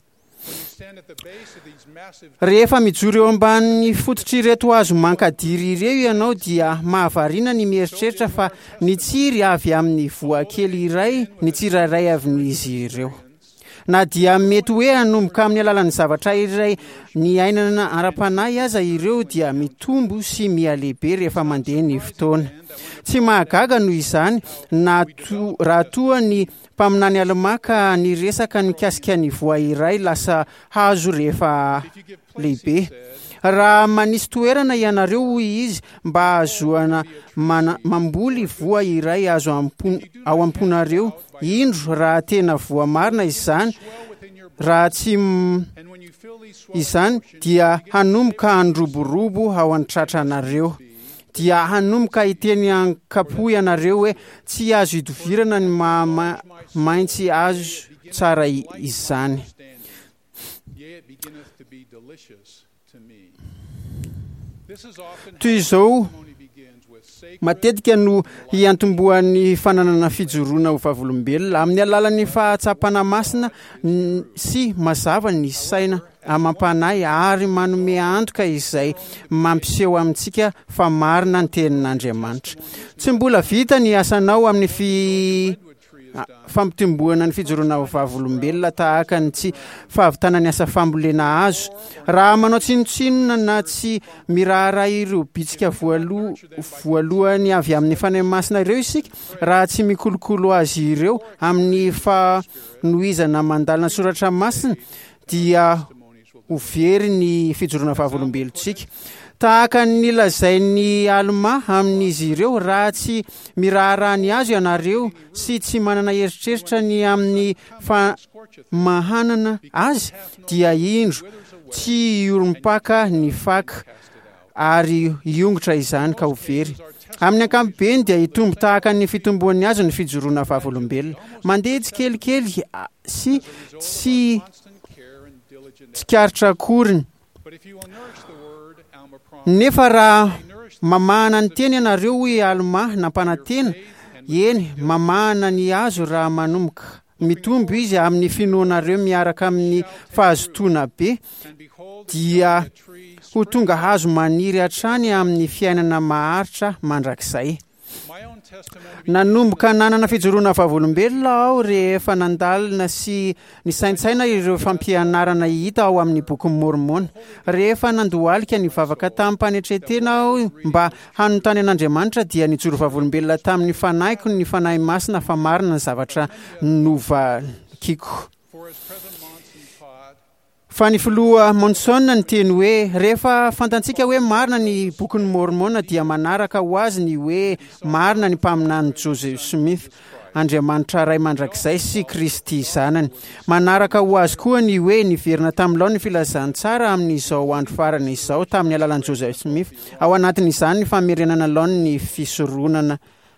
[SPEAKER 6] Rehefa mijoro eo ambanin'ny fototr'ireto hazo mankadiry ireo ianao dia mahavariana ny mieritreritra fa ny tsiry avy amin'ny voakely iray ny tsirairay avin'izy ireo. Na dia mety hoe hanomboka amin'ny alalan'ny zavatra iray ny ainana ara-panahy aza ireo dia mitombo sy mialehibe rehefa mandeha ny fotoana. Tsy mahagaga noho izany na to, raha toa ny mpaminany alimaka ny resaka ny kasika ny voa iray lasa hazo rehefa lehibe. Raha manisy toerana ianareo hoy izy mba azoana mamboly voa iray azo ampon, ao amponareo indro raha tena voa marina izany raha tsy izany dia hanomboka androborobo ao an-tratranareo. Dia hanomboka hiteny ankapo ianareo hoe tsy azo hidovirana ny ma maintsy azo tsara izany. Toy izao matetika no hiantomboan'ny fananana fijoroana ho vavolombelona amin'ny alalan'ny fahatsapana masina sy mazava ny saina amam-panahy ary manome antoka izay mampiseho amintsika fa marina ny tenin'Andriamanitra. Tsy mbola vita ny asanao amin'ny fi fampitomboana ny fijoroana ho vavolombelona tahaka ny tsy fahavitana ny asa fambolena azo. Raha manao tsinotsinona na tsy miraharaha ireo bitsika voalo, voalohany avy amin'ny fanahy masina ireo isika raha tsy mikolokolo azy ireo amin'ny fanohizana mandalina soratra masina dia ho very ny fijoroana vavolombelontsika. Tahaka ny lazain'ny alma amin'izy ireo raha tsy miraharahany azo ianareo sy tsy manana eritreritra ny amin'ny famahanana azy dia indro tsy iorom-paka ny faka ary iongotra izany ka ho very. Amin'ny ankapobeny dia hitombo tahaka ny fitomboan'ny azo ny fijoroana vavolombelona. Mandeha tsikelikely sy tsy tsikaritra akoriny. Nefa raha mamahana ny teny ianareo hoe alma nampanantena eny mamahana ny azo raha manomboka mitombo izy amin'ny finoanareo miaraka amin'ny fahazotoana be dia ho tonga hazo maniry hatrany amin'ny fiainana maharitra mandrakizay. Nanomboka nanana fijoroana vavolombelona aho rehefa nandalina sy nisaintsaina ireo fampianarana hita ao amin'ny boky Mormona. Rehefa nandohalika nivavaka tamin'ny mpanetretena aho mba hanontany an'Andriamanitra dia nijoro vavolombelona tamin'ny fanahyko ny fanahy masina fa marina ny zavatra novakiko. Fa ny filoha Monson ny teny hoe rehefa fantatsika hoe marina ny boky ny Mormona dia manaraka ho azy ny hoe marina ny mpaminany Joseph Smith, Andriamanitra ray mandrakizay sy Kristy zanany. Manaraka ho azy koa ny hoe niverina tamin'ilao ny filazantsara amin'izao andro farany izao tamin'ny alalan'i Joseph Smith. Ao anatin'izany ny famerenana laony ny fisoronana.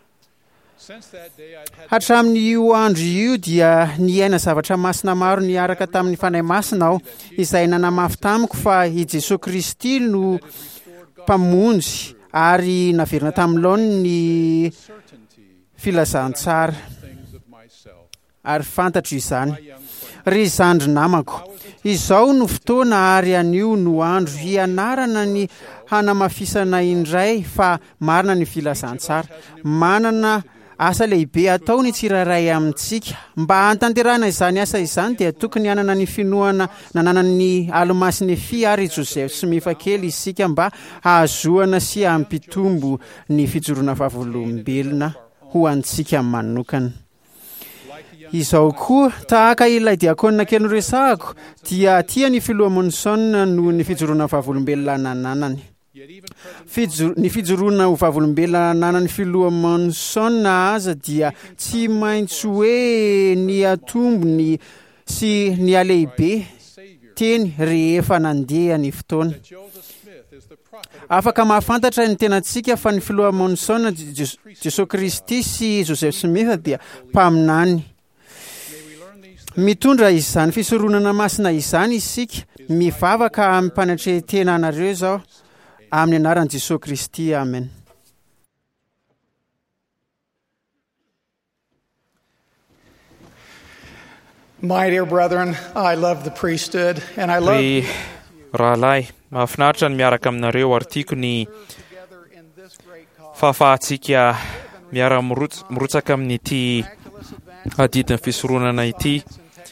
[SPEAKER 6] Hatramin'io andro io dia niaina zavatra masina maro niaraka tamin'ny fanahy masina aho izay nanamafy tamiko fa i Jesosy Kristy no mpamonjy ary naverina tamin'ilao ny filazantsara ary fantatro izany. Ry zandry namako, izao no fotoana ary anio no andro hianarana ny hanamafisana indray fa marina ny filazantsara. Manana asa lehibe atao ny tsiraray amintsika. Mba hantanterana izany asa izany dia tokony hanana ny finoana nananany Almasy Nefi ary Joseph Smith kely isika mba hahazoana sy hampitombo ny fijoroana vavolombelona ho antsika manokana. Izao koa tahaka ilay diakona kely resahako dia tia ny filoha Monson no ny fijoroana vavolombelona nananany. Fijor, ny fijoroana ho vavolombelona nanan'ny filoha Monson aza dia tsy maintsy hoe ny atombony sy ny alehibe teny rehefa nandeha ny fotoana. Afaka mahafantatra ny tenantsika fa ny filoha Monson Jesosy Kristy sy Joseph Smith dia mpaminany. Mitondra izany fisoronana masina izany isika mivavaka amin'ny mpanatretena anareo zao amin'ny anaran'i Jesosy Kristy. Amen.
[SPEAKER 7] My dear brethren, I love the priesthood and I love
[SPEAKER 8] Ry rahalahy, mahafinaritra ny miaraka aminareo ary tiako ny fahafahantsika miara-mirotsaka amin'ity adidin'ny fisoronana ity.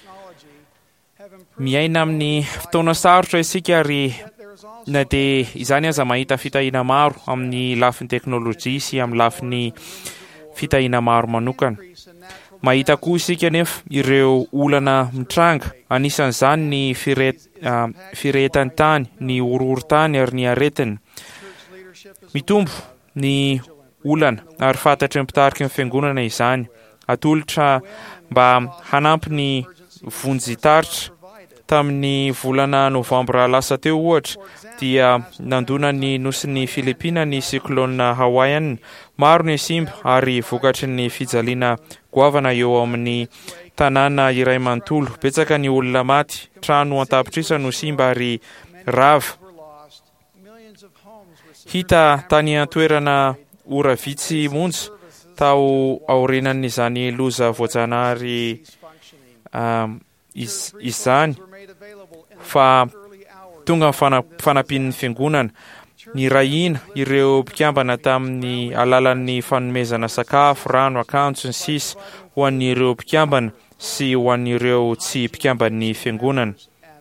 [SPEAKER 8] Miaina amin'ny fotoana sarotra isika ary na dia izany aza mahita fitahiana maro amin'ny lafin'ny teknôlôjia sy amin'ny lafin'ny fitahiana maro manokana. Mahita koa isika nefa ireo olana mitranga, anisan'izany ny firehetany tany, ny horohoro-tany ary ny aretina. Mitombo ny olana ary fantatry mpitarika ny fiangonana izany. Atolotra mba hanampy ny vonjy-taritra. Tamin'ny volana Novambra lasa teo ohatra dia nandona ny nosy ny Filipina ny cyclone Hawaiian. Maro ny simba ary vokatry ny fijaliana goavana eo amin'ny tanàna iray manontolo. Betsaka ny olona maty, trano an-tapitrisana no simba ary rava. Hita tany an-toerana ora vitsy monja tao aorinan'izany loza voajanahary um, is, izany fa tonga fanampian'ny fiangonana. Ny rahina ireo mpikambana tamin'ny alalan'ny fanomezana sakafo, rano, akanjo sy ny sisa ho an'ireo mpikambana sy ho an'ireo tsy mpikamban'ny fiangonana.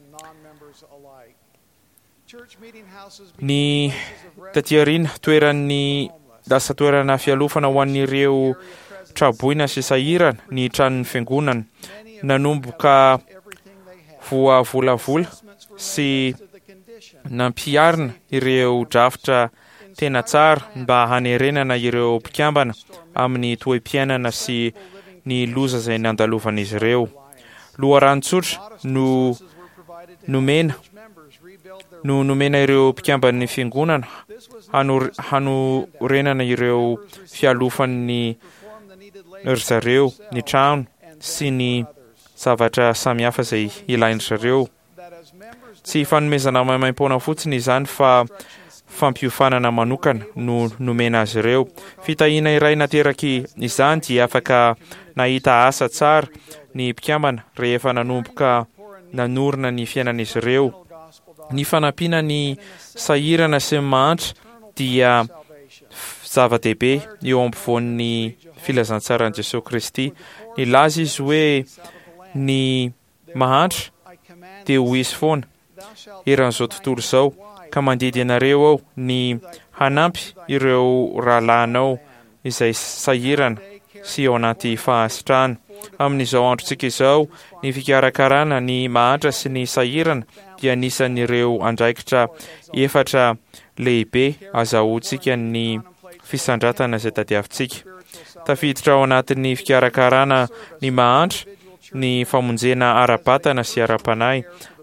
[SPEAKER 8] Ny taty-aoriana toeran'ny lasa toerana fialofana ho an'ireo traboina sy sahirana ny tranon'ny fiangonana. Nanomboka voavolavola sy nampiarina ireo drafitra tena tsara mba hanerenana ireo mpikambana amin'ny toe-piainana sy ny loza izay nandalovan'izy ireo. Loharano-tsotra no nomena no nomena ireo mpikamban'ny fiangonana hanorenana ireo fialofan'ny ry zareo, ny trano sy ny zavatra samihafa izay ilain-ry zareo. Tsy fanomezana maimaim-poana fotsiny izany fa fampiofanana manokana no nomena azy ireo. Fitahiana iray nateraky izany dia afaka nahita asa tsara ny mpikambana rehefa nanomboka nanorina ny fiainan'izy ireo. Ny fanampiana ny sahirana sy mahantra dia zava-dehibe eo ampovoan'ny filazantsaran'i Jesosy Kristy. Nilaza izy hoe ny mahantra dia ho izy foana eran'izao tontolo izao, ka mandidy ianareo aho ny hanampy ireo rahalahinao izay sahirana sy ao anaty fahasitrahana. Amin'izao androntsika izao, ny fikarakarana ny mahantra sy ny sahirana dia anisan'ireo andraikitra efatra lehibe azahoantsika ny fisandratana izay tadiavintsika. Tafiditra ao anatin'ny fikarakarana ny mahantra ny famonjena ara-batana sy ara-panahy,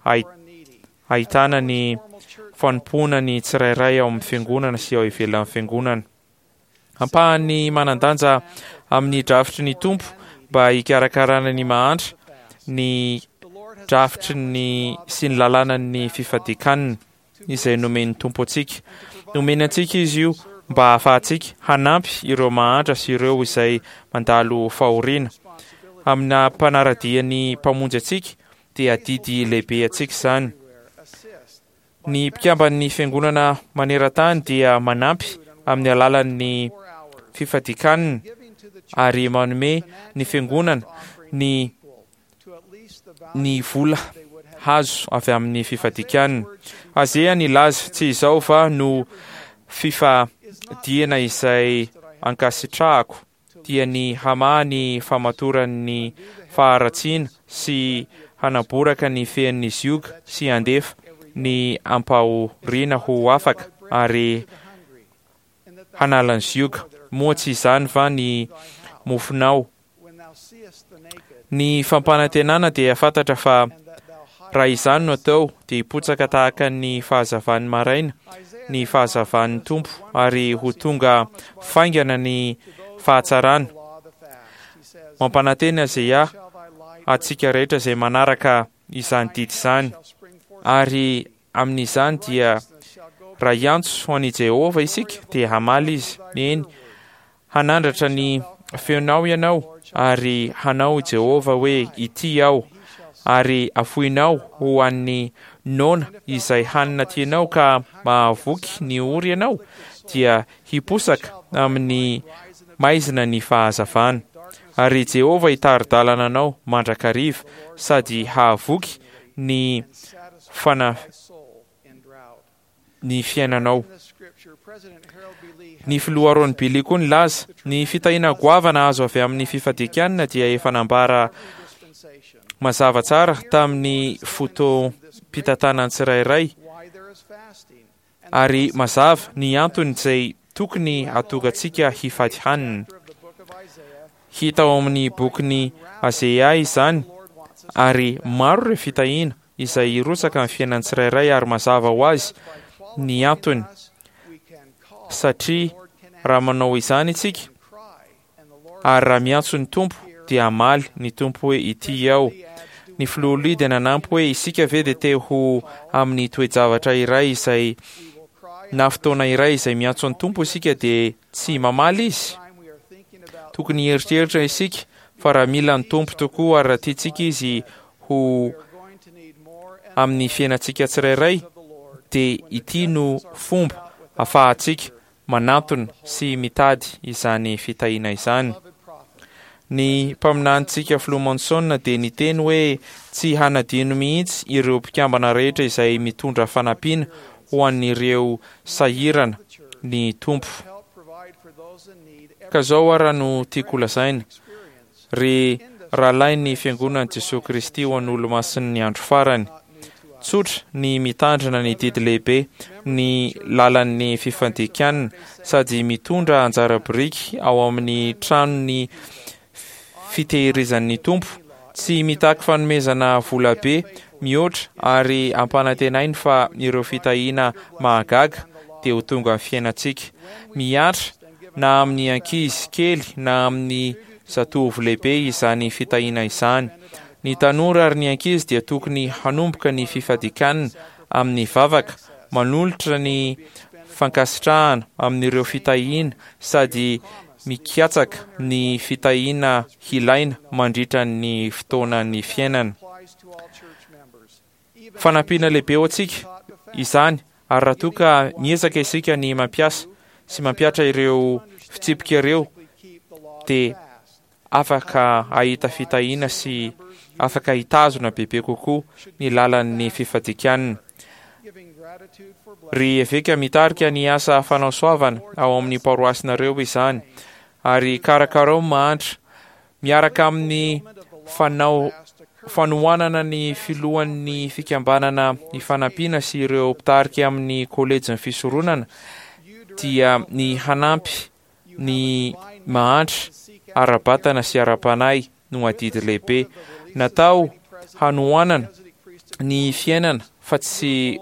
[SPEAKER 8] ahitana ny fanompoana ny tsirairay ao amin'ny fiangonana sy ao ivelan'ny fiangonana. Ampahan'ny manandanja amin'ny drafitry ny tompo mba hikarakarana ny mahantra ny drafitry ny sy ny lalànan'ny fifadikanina izay nomen'ny tompo antsika. Nomenantsika izy io mba ahafahantsika hanampy ireo mahantra sy ireo izay mandalo fahoriana. Amina mpanaradian'ny mpamonjy antsika dia didy lehibe antsika izany. Ny mpikamban'ny fiangonana maneran-tany dia manampy amin'ny alalan'ny fifadikanina ary manome ny fiangonana ny ny vola hazo avy amin'ny fifadikanina. Azea nilaza tsy izao fa no fifadiana izay ankasitrahako dia ny hamaha ny famatoran'ny faharatsiana sy hanaboraka ny fean'ny zioga sy andefa ny ampahoriana ho afaka ary hanalan'ny zioga. Moa tsy izany fa ny mofonao. Ny fampanantenana dia fantatra fa raha izany no atao dia hipotsaka tahaka ny fahazavan'ny maraina, ny fahazavan'ny tompo ary ho tonga faingana ny fahatsarana. Mampanantena Zea atsika rehetra izay manaraka izany didy izany, ary amin'izany dia raha iantso ho an'i Jehova isika dia hamaly izy. Eny, hanandratra ny feonao ianao ary hanao Jehova hoe ity aho, ary afoinao ho an'ny nona izay hanina tianao ka mahavoky ny ory ianao dia hiposaka amin'ny maizina ny fahazavana. Ary Jehova hitari-dalana anao mandrakariva sady hahavoky ny fana ny fiainanao. Ny filoharon'ny Bily koa nilaza ny fitahiana goavana azo avy amin'ny fifadikanina dia efa nambara mazava tsara tamin'ny fotoam-pitantanany tsirairay, ary mazava ny antony izay tokony hatogantsika hifady hanina. Hita ao amin'ny bokyny Azea izany, ary maro ireo fitahiana izay hirotsaka amin'ny fiainany tsirairay ary mazava ho azy ny antony. Satria raha manao izany isika ary raha miantso ny tompo dia hamaly ny tompo hoe ity aho. Ny filoha dia nanampy hoe isika ve dia te ho amin'ny toe-javatra iray izay na fotoana iray izay miantso ny tompo isika dia tsy mamaly izy. Tokony hieritreritra isika fa raha mila ny tompo tokoa ary raha tiantsika izy ho amin'ny fiainantsika tsirairay dia ity no fomba ahafahantsika manantona sy mitady izany fitahiana izany. Ny mpaminantsika Filomonson dia niteny hoe tsy hanadino mihitsy ireo mpikambana rehetra izay mitondra fanampiana ho an'ireo sahirana ny tompo. Ka zao ara no tiako lazaina, ry rahalain'ny fiangonan'i Jesosy Kristy ho an'olo-masiny andro farany. Tsotra ny mitandrina ny didy lehibe ny lalan'ny fifandikanina sady mitondra anjara biriky ao amin'ny tranony fitehirizan'ny tompo, tsy mitaky fanomezana volabe mihoatra ary ampanantenainy fa ireo fitahiana mahagaga dia ho tonga amin'ny fiainantsika. Miatra na amin'ny ankizy kely na amin'ny zatovo lehibe izany fitahiana izany. Ny tanora ary ny ankizy dia tokony hanomboka ny fifadikanina amin'ny vavaka, manolotra ny fankasitrahana amin'ireo fitahiana sady mikatsaka ny fitahiana ilaina mandritra ny fotoanany fiainana. Fanampiana lehibe ho antsika izany, ary raha toa ka miezaka isika ny mampiasa sy mampiatra ireo fitsipika ireo dia afaka ahita fitahiana sy afaka hitazona bebe kokoa ny lalan'ny fifadikanana. Ry eveka mitarika ny asa fanaosoavana ao amin'ny paroasinareo izany, ary karakarao mahantra miaraka amin'ny fanao fanohanana ny filohan'ny fikambanana ny fanampiana sy ireo mpitarika amin'ny kolejin'ny fisoronana dia ny hanampy ny mahantra ara-batana sy ara-panahy no adidy lehibe, natao hanohanana ny fiainana fa tsy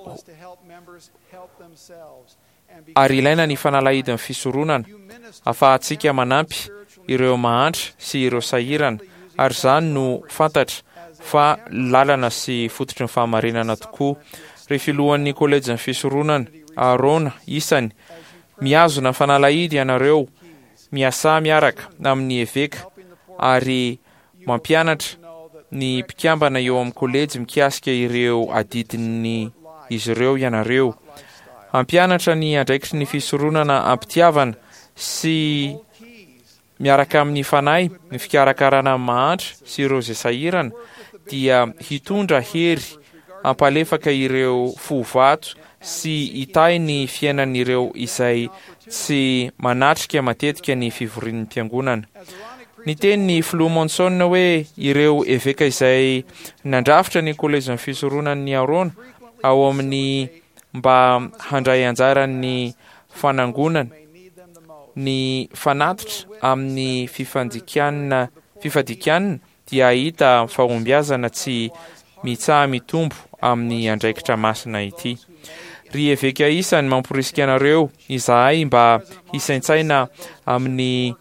[SPEAKER 8] ary ilaina ny fanalahidin'ny fisoronana afahantsika manampy ireo mahantra sy ireo sahirana, ary izany no fantatra fa lalana sy fototry ny fahamarinana tokoa. Ry filohan'ny kolejin'ny fisoronana Arona isany miazona fanalahidy ianareo miasa miaraka amin'ny eveka ary mampianatra ny mpikambana eo amin'ny kolejy mikasika ireo adidiny izy ireo ianareo. Ampianatra ny andraikitry ny fisoronana ampitiavana sy miaraka amin'ny fanahy ny fikarakarana mahantra sy ireo izay sahirana dia hitondra hery ampalefaka ireo fovato sy hitahy ny fiainan'ireo izay tsy manatrika matetika ny fivorian'ny mpiangonana. Ny tenin'ny Filoha Monson hoe ireo eveka izay nandrafitra ny kolejin'ny fisoronan'ny Arona ao amin'ny mba handray anjaran'ny fanangonana ny fanatitra amin'ny fifadikanana fifadikanana dia hita fahombiazana tsy mitsaha mitombo amin'ny andraikitra masina ity. Ry eveka isany mamporisika anareo izahay mba hisaintsaina amin'ny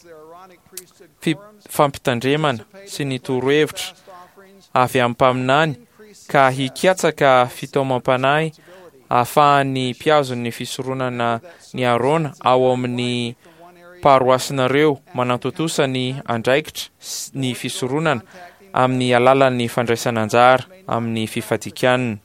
[SPEAKER 8] fampitandremana sy ny torohevitra avy amin'ny mpaminany ka hikatsaka fitaomam-panahy ahafahan'ny mpiazon'ny fisoronana ny Arona ao amin'ny paroasinareo manantotosa ny andraikitra ny fisoronana amin'ny alalan'ny fandraisana anjara amin'ny fifadikanana.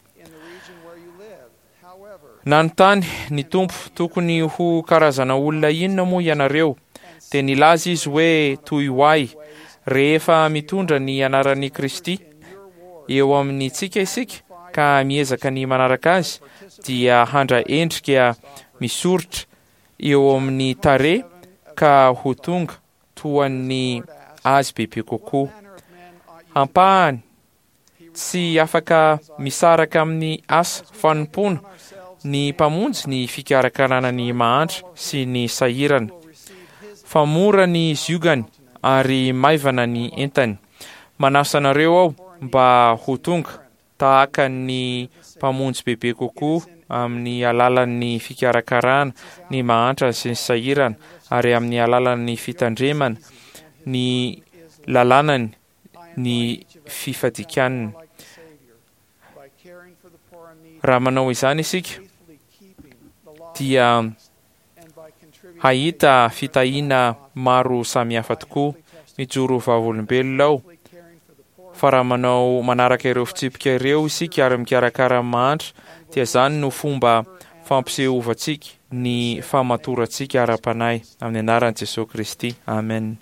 [SPEAKER 8] Nanontany ny tompo tokony ho karazana olona inona moa ianareo, dia nilaza izy hoe toy ho ahy rehefa mitondra ny anaran'i Kristy eo amin'ny tsika isika ka miezaka ny manaraka azy dia handra endrika misoritra eo amin'ny tare ka ho tonga toan'ny azy bebe kokoa. Ampahany tsy afaka misaraka amin'ny asa fanompona ny mpamonjy ny fikarakarana ny mahantra sy ny sahirana. Fa mora ny ziogany ary maivana ny entany. Manasa anareo aho mba ho tonga tahaka ny mpamonjy bebe kokoa amin'ny alalan'ny fikarakarana ny mahantra sy ny sahirana ary amin'ny alalan'ny fitandremana ny lalanany ny fifadikanana. Raha manao izany isika dia hahita fitahiana maro samihafa tokoa mijoro vavolombelona ao. Fa raha manao manaraka ireo fitsipika ireo isika ary mikarakara mahantra dia izany no fomba fampisehovatsika ny famatorantsika ara-panahy amin'ny anaran'i Jesosy Kristy. Amen.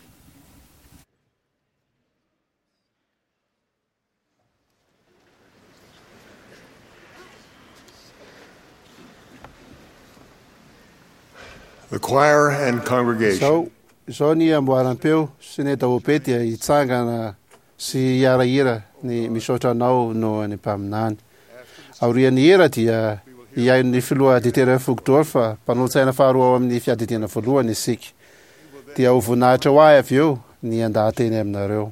[SPEAKER 9] The choir and congregation.
[SPEAKER 2] Zao, zao ny amboaram-peo sy ny dahôbe dia hitsangana sy hiarahira ny misaotra anao no any mpaminany. Aorian'ny hira dia hiain'ny filoha ditera Fogdorfa mpanolo-tsaina faharoa ao amin'ny fiadidiana voalohany isika. Dia ho voninahitra ho ahy avy eo ny andahateny aminareo.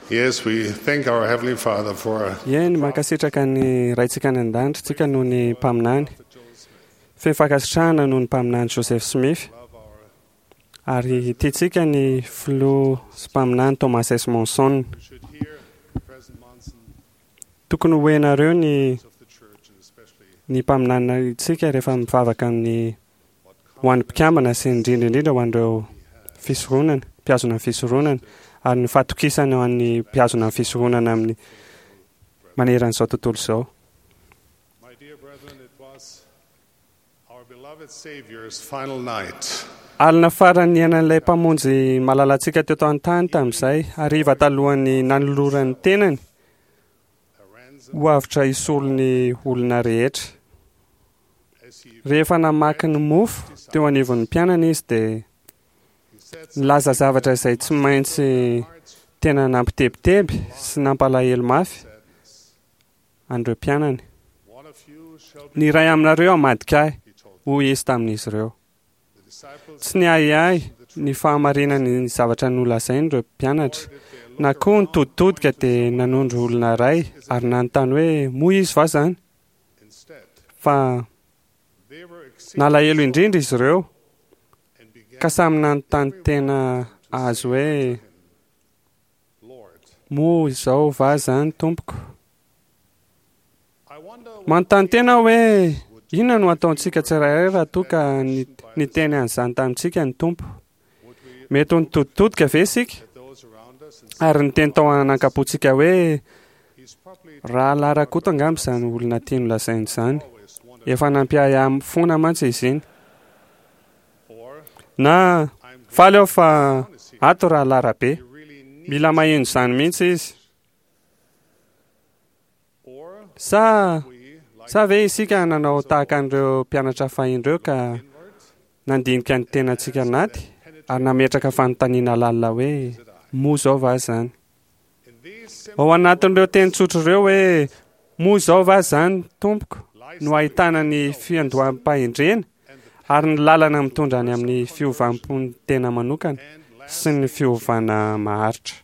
[SPEAKER 9] Yes, we thank our Heavenly Father for
[SPEAKER 3] eny mankasitraka ny raintsika ny an-danitritsika noho ny mpaminany fifakasitrahana noho ny mpaminany Joseph Smith ary tiantsika ny filoha sy mpaminany Thomas S. Monson. Tokony ho enareo ny ny mpaminanitsika rehefa mivavaka amin'ny ho an'ny mpikambana sy indrindra indrindra ho an'ireo fisoronana mpiazona amin'ny fisoronana ary ny fahatokisana ho an'ny mpiazona amin'ny fisoronana amin'ny maneran'izao tontolo izao.
[SPEAKER 9] My dear brethren, it was our beloved Savior's final night.
[SPEAKER 3] Alina farany ianan'ilay mpamonjy malalantsika teto an-tany tamin'izay hariva talohan'ny nanolorany tenany ho avitra hisolo ny olona rehetra. Rehefa namaky ny mofo teo anivon'ny mpianana izy dia nilaza zavatra izay tsy maintsy tena nampitebiteby sy nampalahelo mafy an'ireo mpianany. Ny iray aminareo hamadika ahy, hoy izy tamin'izy ireo. Tsy ny ahy ahy ny fahamarinany ny zavatra nolazain'ireo mpianatra, na koa nitoditodika dia nanondro olona iray ary nanontany hoe moa izy va zany? Fa nalahelo indrindra izy ireo ka samy nanontany tena azo hoe moa izao va zany tompoko? Manontany tena hoe inona no ataontsika tsirairay raha toa ka ny teny an'izany tamintsika ny tompo? Mety ho nitoditodika ve isika? Ary ny teny tao anankapontsika hoe raha larakota angamba izany olona tiany lazainy izany, efa nampiay amin'ny fona mantsy izy iny. Na faly aho fa ato raha larabe, mila maheno izany mihitsy izy. Sa sa ve isika nanao tahaka an'ireo mpianatra fahindreo ka nandinika ny tenantsika naty ary nametraka fanontaniana lalina hoe moa zao va zany? Ao anatin'ireo teny tsotra ireo hoe moa zao va zany tompoko no ahitana ny fiandoham-pahendrena ary ny lalana mitondra any amin'ny fiovampon'ny tena manokana sy ny fiovana maharitra.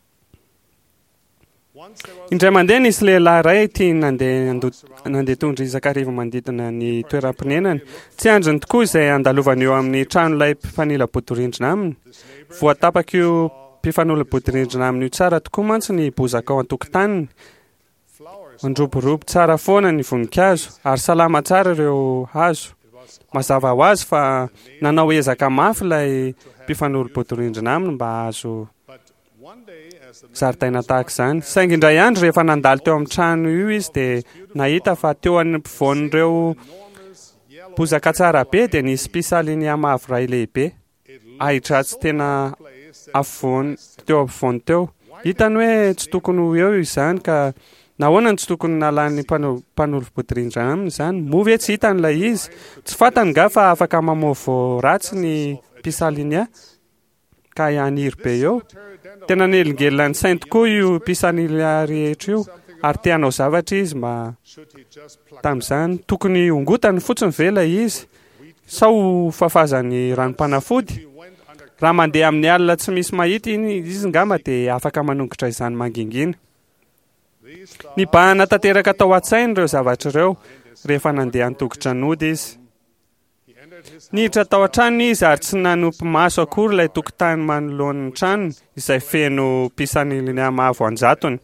[SPEAKER 3] Indray mandeha nisy lehilahy iray tia nandeha nandeha tondra izakarivo manodidina ny toeram-ponenany. Tsy andriny tokoa izay andalovany eo amin'ny tranon'ilay mpifanila-bodirindrina aminy. Voatapaka io mpifanila-bodirindrina aminy io tsara tokoa mantsy ny bozaka ao an-tokotaniny. Androborobo tsara foana ny voninkazo ary salama tsara ireo hazo. Mazava ho azy fa nanao ezaka mafy ilay mpifanila-bodirindrina aminy mba hahazo zaridaina tahaka izany. Saingy indray andro rehefa nandalo teo amin'ny trano io izy dia nahita fa teo amin'ny mpivoan'ireo bozaka tsara be dia nisy mpisalia mavo iray lehibe ahitra-tsy tena afovoany teo ampovoany teo. Hitany hoe tsy tokony ho eo izany ka nahoana tsy tokony nalan'ny mpanolo-bodirindrina aminy izany? Moa ve tsy hitan'ilay izy? Tsy fantany nga fa afaka mamovo ratsy ny mpisalia ka haniry be eo. Tena nelingelina ny sainy tokoa io mpisalia rehetra io ary te hanao zavatra izy mba tamin'izany. Tokony hongotany fotsiny ve ilay izy sa ho fafazany ranom-panafody? Raha mandeha amin'ny alina tsy misy mahita iny izy ngamba dia afaka manongotra izany mangingina. Nibahana tanteraka tao an-tsainy ireo zavatra ireo rehefa nandeha an-tongotra nody izy. Niditra tao an-tranony izy ary tsy nanompo maso akory ilay tokotany manoloan'ny tranony izay feno mpisalia mavo anjatony.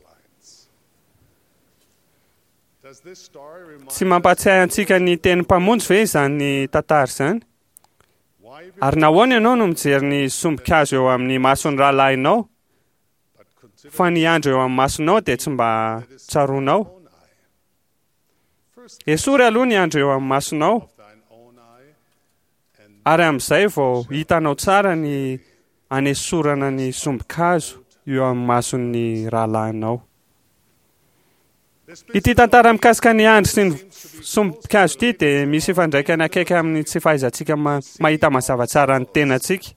[SPEAKER 3] Tsy mampatsiahy antsika ny teny mpamonjy ve izany tantara izany? Ary nahoana ianao no mijery ny sombin-kazo eo amin'ny mason'ny rahalahinao fa ny andro eo amin'ny masonao dia tsy mba tsaroanao? Esory aloha ny andro eo amin'ny masonao ary amin'izay vao hitanao tsara ny hanesorana ny sombin-kazo eo amin'ny mason'ny rahalahinao. Ity tantara mikasika ny andro sy ny sombin-kazo ity dia misy ifandraikany akaiky amin'ny tsy fahaizantsika mahita mazava tsara ny tenantsika.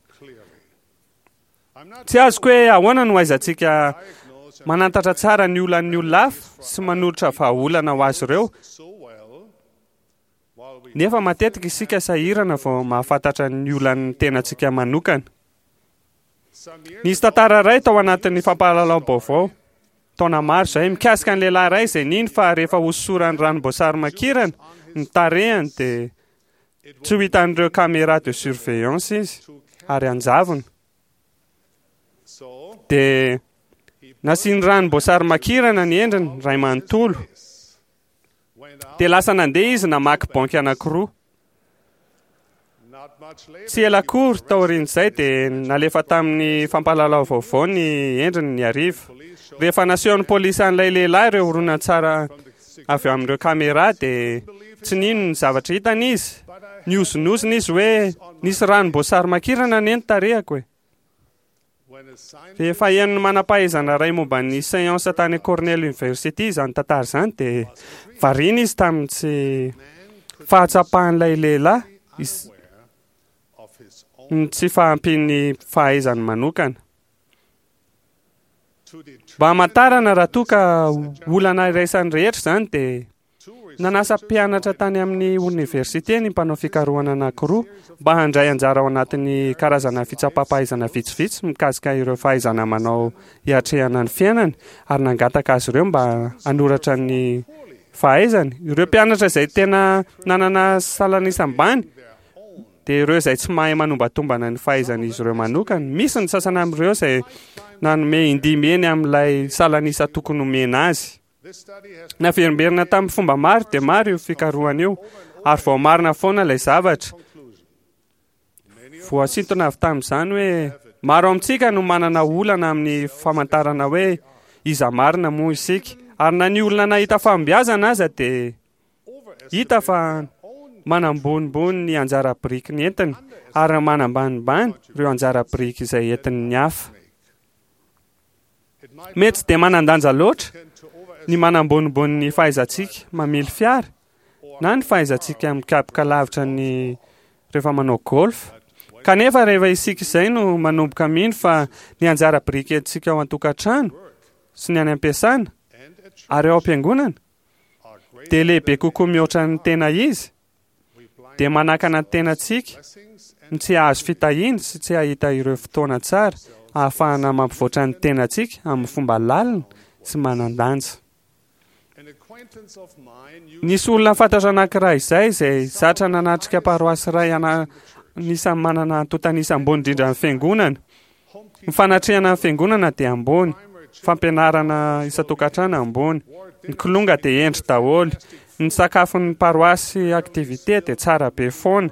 [SPEAKER 3] Tsy azoko hoe ahoana no ahaizantsika manantatra tsara ny olan'ny olona hafa sy manolotra vahaolana ho azy ireo. Nefa matetika isika sahirana vao mahafantatra ny olan'ny tenantsika manokana. Nisy tantara iray tao anatin'ny fampahalalam-baovao taona maro izay mikasika ny lehilahy ray izay niny fa rehefa hosorany ranomboasary makirana ny tarehany dia tsy ho hitan'ireo caméra de surveillance izy ary anjavona. Dia nasiany ranomboasary makirana ny endriny ray manontolo. Dia lasa nandeha izy namaky banky anankiroa. Tsy ela akory taorian'izay dia nalefa tamin'ny fampalalao vaovao ny endriny ny arivo. Rehefa nasehon'ny polisy an'ilay lehilahy ireo horonan-tsara avy eo amin'ireo caméra dia tsy nino ny zavatra hitan'izy. Niozonozona izy hoe nisy ranomboasary makirana ny eny tarehako e. Rehefa henony manam-pahaizana ray momba ny séance tany Cornell University izany tantara izany dia variana izy tamin'ny tsy fahatsapahan'ilay lehilahy ny tsy fahampiany fahaizany manokana. Mba hamantarana raha toa ka olana iraisan'ny rehetra izany dia nanasa mpianatra tany amin'ny université ny mpanao fikarohana anankiroa mba handray anjara ao anatin'ny karazana fitsapam-pahaizana vitsivitsy mikasika ireo fahaizana manao hiatrehana ny fiainana ary nangataka azy ireo mba hanoratra ny fahaizany. Ireo mpianatra izay tena nanana salanisa-mbany dia ireo izay tsy mahay manombantombana ny fahaizan'izy ireo manokana. Misy ny sasana amin'ireo izay nanome indimy eny amin'ilay salanisa tokony omena azy. Naverimberina tamin'ny fomba maro dia maro io fikarohana io ary vao marina foana ilay zavatra. Voasintona avy tamin'izany hoe maro amintsika no manana olana amin'ny famantarana hoe iza marina moa isika. Ary na ny olona nahita fahombiazana aza dia hita fa manambonimbony ny anjara biriky ny entiny ary manambanimbany ireo anjara biriky izay entiny ny hafa. Mety tsy dia manan-danja loatra ny manambonimbony ny fahaizantsika mamily fiara na ny fahaizantsika mikapoka lavitra ny rehefa manao golf. Kanefa rehefa isika izay no manomboka mino fa ny anjara biriky entsika ao an-tokantrano sy ny any am-piasana ary ao am-piangonana dia lehibe kokoa mihoatra ny tena izy, dia manakana ny tenantsika ny tsy hahazo fitahiana sy tsy hahita ireo fotoana tsara ahafahana mampivoatra ny tenantsika amin'ny fomba lalina sy manan-danja. Nisy olona fantatra anankiray izay izay zatra nanatrika paroasy ray ana nisan'ny manana totanisa ambony indrindra amin'ny fiangonana. Ny fanatrehana amin'ny fiangonana dia ambony, fampianarana isan-tokantrano ambony, ny kolonga dia endry daholo, ny sakafon'ny paroasy aktivité dia tsara be foana.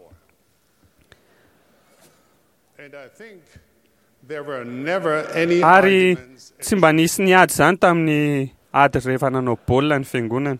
[SPEAKER 3] Ary tsy mba nisy ny ady izany tamin'ny ady rehefa nanao baolina ny fiangonana.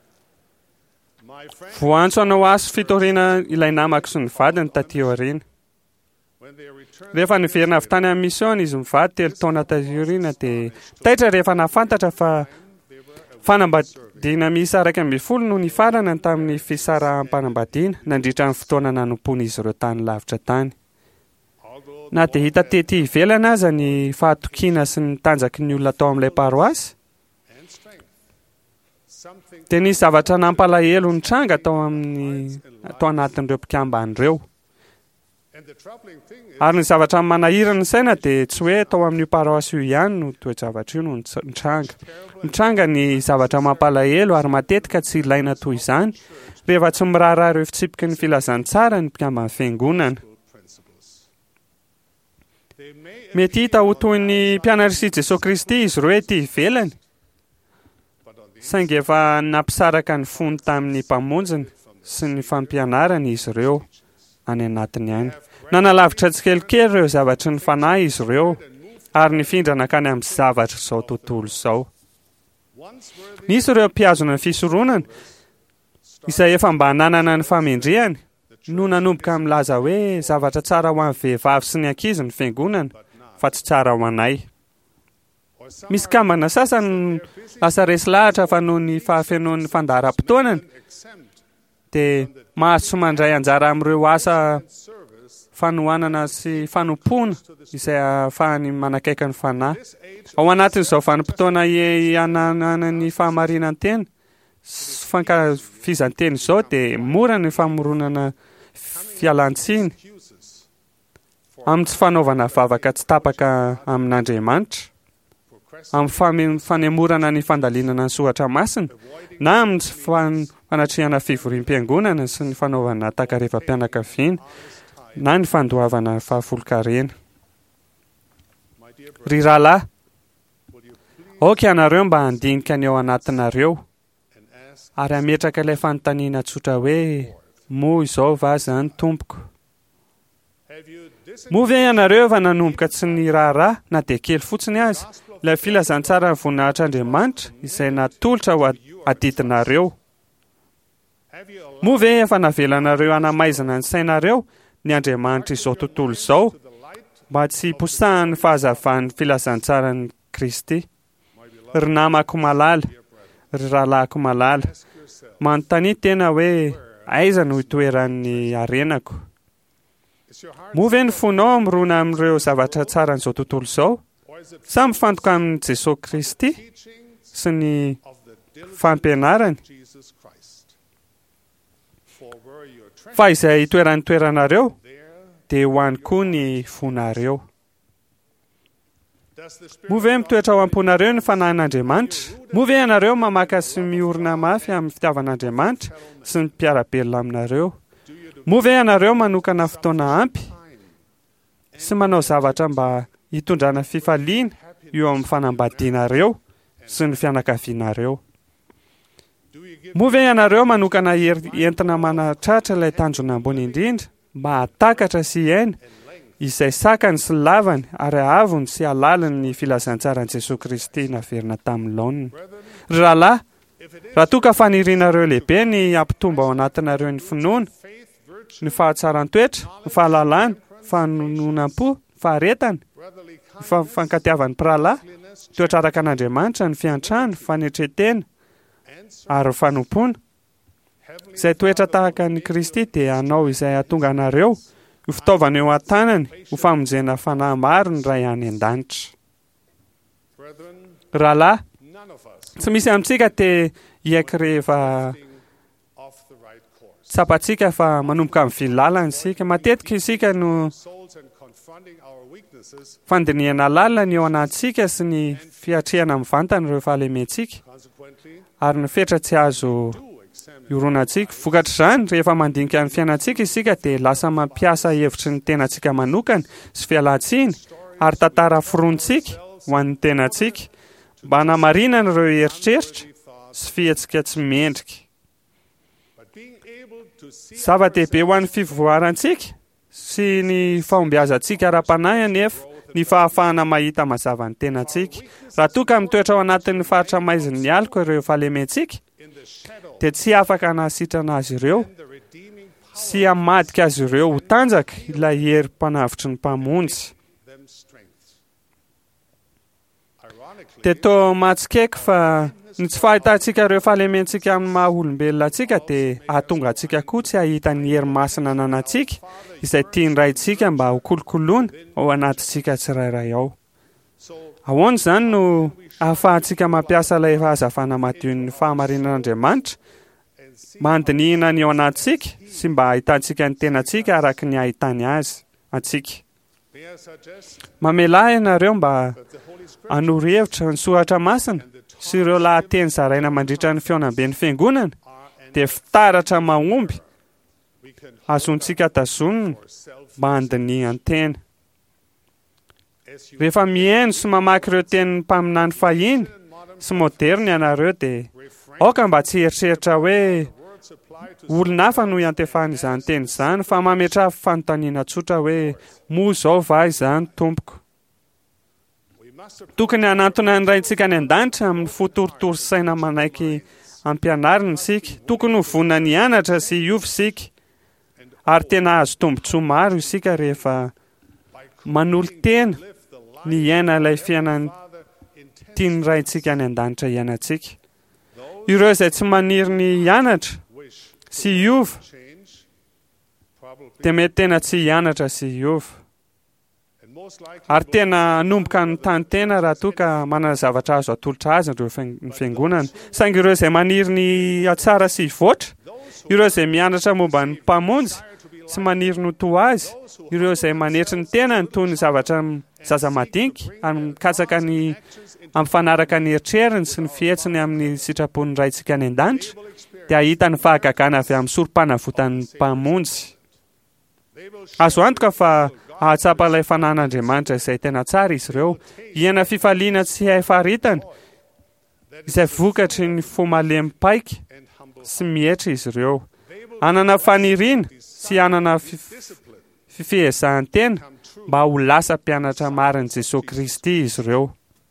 [SPEAKER 3] Voantso anao aso fitoriana ilay namako sy ny vadiny taty aoriana. Rehefa niverina avy tany amin'ny mission izy mivady telo taona taty aoriana dia taitra rehefa nafantatra fa fanambadiana miisa raika ambin'ny folo no nifarana tamin'ny fisarahampanambadiana nandritra ny fotoana nanompoana izy ireo tany lavitra tany. Na dia hita tety ivelana aza ny fahatokiana sy ny tanjaky ny olona tao amin'ilay paroasy, dia nisy zavatra nampalahelo ny tranga tao amin'ny tao anatin'ireo mpikamban'ireo. Ary ny zavatra manahirana ny saina dia tsy hoe tao amin'io paroasy io ihany no toe-javatra io no ny tranga. Ny tranga ny zavatra mampalahelo ary matetika tsy ilaina toy izany rehefa tsy miraharaha ireo fitsipiky ny filazantsara ny mpikamban'ny fiangonana. Mety hita ho toy ny mpianatry Jesosy Kristy izy ireo ety ivelany, saingy efa nampisaraka ny fony tamin'ny mpamonjiny sy ny fampianarany izy ireo any anatiny any. Nanalavitra tsikelikely ireo zavatra ny fanahy izy ireo ary nifindra nakany amin'ny zavatra izao tontolo izao. Nisy ireo mpiazona ny fisoronana izay efa mba nanana ny famendrehany no nanomboka milaza hoe zavatra tsara ho an'ny vehivavy sy ny ankizy ny fiangonana fa tsy tsara ho anay. Misy kambana sasany lasa resy lahatra fa noho ny fahafenoan'ny fandaharam-potoanany dia mahazo tsy mandray anjara amin'ireo asa fanohanana sy fanompoana izay ahafahany manakaiky ny fanahy. Ao anatin'izao vanim-potoana iananana ny fahamarinana tena sy fankafizan-teny izao dia mora ny famoronana fialan-tsiny amin'ny tsy fanaovana vavaka tsy tapaka amin'Andriamanitra. amin'ny fanemorana ny fandalinana ny soatra masina na amin'ny fanatrehana fivoriam-piangonana sy ny fanaovana takarevam-pianakaviana na ny fandoavana fahafolon-karena. Ry rahalahy, oka ianareo mba handinika ny ao anatinareo ary ametraka ilay fanontaniana tsotra hoe moa izao va zany tompoko? Moa ve ianareo efa nanomboka tsy ny raharaha na dia kely fotsiny azy ilay filazantsara ny voninahitr'Andriamanitra izay natolotra ho adidinareo? Moa ve efa navelanareo hanamaizana ny sainareo ny Andriamanitra izao tontolo izao mba tsy hiposahan'ny fahazavan'ny filazantsarany Kristy? Ry namako malala, ry rahalahiko malala, manontania tena hoe aiza no itoeran'ny arenako? Moa ve ny fonao mirona amin'ireo zavatra tsara n'izao tontolo izao? Sa mifantoka amin'ny Jesosy Kristy sy ny fampianarany? Fa izay itoeran'ny toeranareo dia ho any koa ny fonareo. Moa ve mitoetra ao am-ponareo ny fanahin'Andriamanitra? Moa ve ianareo mamaka sy miorina mafy amin'ny fitiavan'Andriamanitra sy ny mpiara-belona aminareo? Moa ve ianareo manokana fotoana ampy sy manao zavatra mba hitondrana fifaliana eo amin'ny fanambadianareo sy ny fianakavianareo? Moa ve ianareo manokana entina manatratra ilay tanjona ambony indrindra mba hatakatra sy hiaina izay sakany sy lavany ary ahavony sy halalany ny filazantsarany Jesosy Kristy naverina tamin'ny laoniny? Ry rahalahy, raha toa ka fanirianareo lehibe ny ampitomba ao anatinareo ny finoana, ny fahatsaran-toetra, ny fahalalana, fanononam-po, faharetana, ny fankatiavan'ny mpirahalahy, toetra araka an'Andriamanitra, ny fiantrana, fanetretena ary fanompona. Izay toetra tahaka ny Kristy dia hanao izay hahatonga anareo ho fitaovana eo an-tanany ho famonjena fanahy maro ny ray any an-danitra. Rahalahy, tsy misy amintsika te hiaiky rehefa tsapantsika fa manomboka amin'ny vilalana isika. Matetika isika no fandinihana lalina ny eo anatintsika sy ny fiatrehana amin'ny vantana ireo fahalementsika ary ny fetra tsy azo ironantsika. Vokatra izany, rehefa mandinika ny fiainantsika isika dia lasa mampiasa hevitry ny tenantsika manokana sy fialan-tsiny ary tantara forontsika ho an'ny tenantsika mba hanamarinana ireo eritreritra sy fihetsika tsy mendrika. Zava-dehibe ho an'ny fivoarantsika sy ny fahombiazantsika ara-panahy anefa ny fahafahana mahita mazava ny tenantsika. Raha toa ka mitoetra ao anatin'ny faritra maizin'ny alika ireo fahalementsika dia tsy afaka nahasitrana azy ireo sy hamadika azy ireo ho tanjaka ilay herim-panavitry ny mpamonjy. Dia toa matsikaiky fa ny tsy fahitantsika ireo fahalementsika amin'ny maha olombelona antsika dia ahatonga antsika koa tsy hahita ny hery-masina ananantsika izay tiany raintsika mba ho kolokoloana ao anatintsika tsirairay ao. Ahoana izany no ahafahantsika mampiasa ilay fahazavana madio ny fahamarinan'Andriamanitra mandinihina ny ao anatintsika sy mba ahitantsika ny tenantsika araka ny ahitany azy antsika. Mamelahy ianareo mba hanoro-hevitra ny soratra masina sy ireo lahateny zaraina mandritra ny feonam-ben'ny fiangonana dia fitaratra mahomby azontsika tazonina mba handinihan tena. Rehefa mihaino sy mamaky ireo tenin'ny mpaminany fahiny sy moderna ianareo dia aoka mba tsy eritreritra hoe olona hafa no iantefana izany teny izany fa mametra fanontaniana tsotra hoe moa izao va izany tompoko? Tokony hanantona ny raintsika any an-danitra amin'ny fotorotoro saina manaiky ampianarina isika. Tokony ho vonina ny anatra sy hiova isika ary tena azo tombotsoa maro isika rehefa manolo tena ny iaina ilay fiainany tiany raintsika any an-danitra iainantsika. Ireo izay tsy maniry ny hianatra sy hiova dia mety tena tsy hianatra sy hiova ary tena hanomboka ny tany tena raha toa ka manana zavatra azo atolotra azy ireo ny fiangonana. Saingy ireo izay maniry ny atsara sy hivoatra, ireo izay mianatra momba ny mpamonjy sy maniry no to azy, ireo izay manetry ny tenany toy ny zavatra zaza madinika ary mikatsaka ny amin'ny fanaraka ny eritreriny sy ny fihetsiny amin'ny sitrapony raintsika any an-danitra, dia ahita ny fahagagana avy amin'ny sorom-panavotan'ny mpamonjy. Azo antoka fa ahatsapa ilay fanan'Andriamanitra izay tena tsara izy ireo, hiana fifaliana tsy hay faharitana, izay vokatry ny fomalem-paika sy mietra izy ireo. Anana faniriana sy anana fifehezahantena mba ho lasa mpianatra marin'i Jesosy Kristy izy ireo.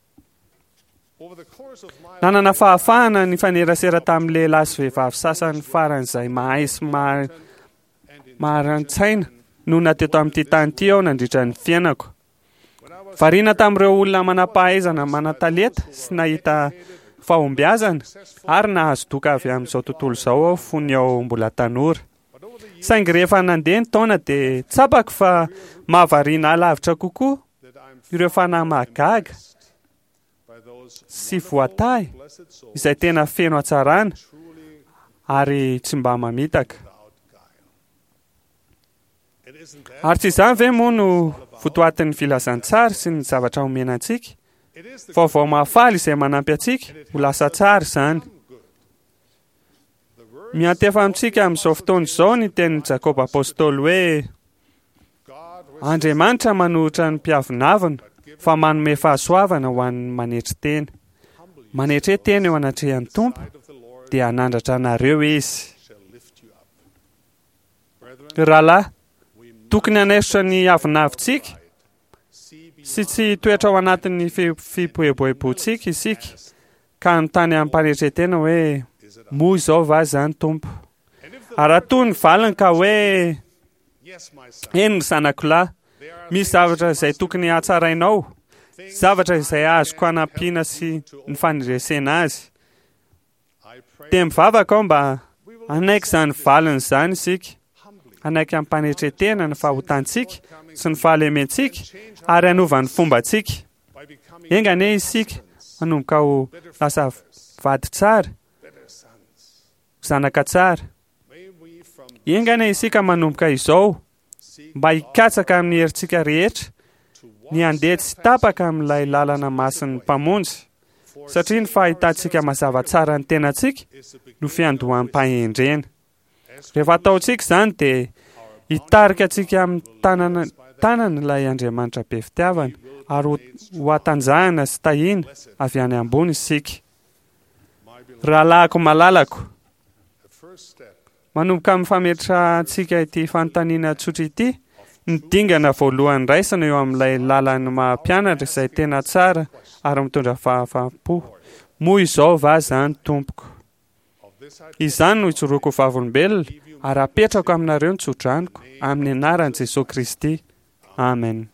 [SPEAKER 3] Nanana fahafahana ny fanerasera tamin'ny lehilahy sy vehivavy sasany faran'izay mahay sy maharan-tsaina no nateto amin'ity tany ity aho nandritra ny fiainako. Variana tamin'ireo olona manam-pahaizana, manan-talenta sy nahita fahombiazana ary nahazo doka avy amin'izao tontolo izao aho fony ao mbola tanora. Saingy rehefa nandeha ny taona dia tsapako fa mahavariana alavitra kokoa ireo fanahy mahagaga sy voatahy izay tena feno hatsarana ary tsy mba mamitaka. Ary tsy izany ve moa no votoatin'ny filazantsara sy ny zavatra omena antsika? Vaovao mahafaly izay manampy antsika ho lasa tsara izany. Miantefa amintsika amin'izao fotoana izao ny tenin'i Jakoba apôstôly hoe Andriamanitra manohitra ny mpiavonavina fa manome fahasoavana ho an'ny manetry teny. Manetry teny eo anatrehan'ny Tompo dia hanandratra anareo izy. Rahalahy, tokony hanesitra ny avinavitsika sy tsy toetra ao anatin'ny fiboeboebotsika isika ka notany amin'ny mpanetretena hoe moa izao va zany Tompo. Ary toy ny valiny ka hoe eny ny zanakolahy, misy zavatra izay tokony hatsarainao, zavatra izay azoko hanampiana sy ny faniresena azy. Dia mivavaka aho mba hanaiky izany valiny izany isika, hanaiky amin'ny mpanetretena ny fahotantsika sy ny fahalementsika ary hanova ny fombantsika. Engane isika hanomboka ho lasa vady tsara, zanaka tsara. Engane isika manomboka izao mba hikatsaka amin'ny herintsika rehetra ny handeha tsy tapaka amin'ilay lalana mason'ny mpamonjy, satria ny fahitantsika mazava tsara ny tenantsika no fiandohan'ny mpahendrena. Rehefa ataontsika izany dia hitarika antsika amin'ny tanana tanana ilay Andriamanitra be fitiavana ary ho hatanjahana sy tahina avy any ambony isika. Rahalahiko malalako, manomboka amin'ny fametra antsika ity fanontaniana tsotra ity, ny dingana voalohany raisina eo amin'ilay lalany maha-mpianatra izay tena tsara ary mitondra fahafaham-po. Moa izao va zany Tompoko. Izany no ijoroako vavolombelona ary apetrako aminareo ny tsodraniko amin'ny anaran'i Jesosy Kristy. Amen.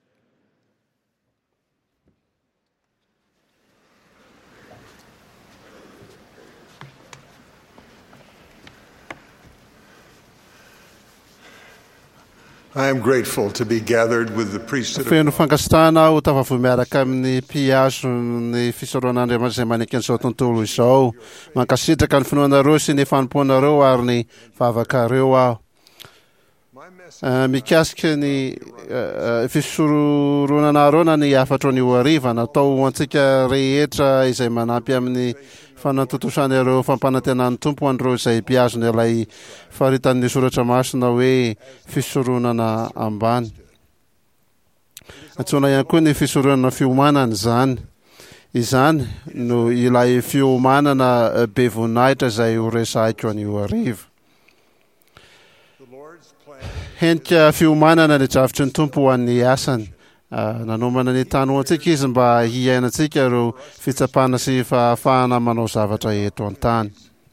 [SPEAKER 9] I am grateful to be gathered with the priesthood of
[SPEAKER 2] Feno fankasitrahana ho tafavoa miaraka amin'ny mpiaso ny fisorohan'Andriamanitra izay maneky an'izao tontolo izao. Mankasitraka ny finoanareo sy ny fanompoanareo ary ny vavakareo aho. Mikasika ny fisorohanareo na ny afatra ny hariva natao antsika rehetra izay manampy amin'ny fanatotosany ireo fampanantenan'ny Tompo an'ireo izay mpiazony ilay faritan'ny soratra masina hoe fisoronana ambany. Antsoina ihany koa ny fisoronana fiomanana izany. Izany no ilay fiomanana be voninahitra izay ho resahiko an'io hariva. Henika fiomanana ny drafitry ny Tompo ho an'ny asany. Nanomana ny tany ho antsika izy mba hiainantsika ireo fitsapana sy fahafahana manao zavatra eto an-tany.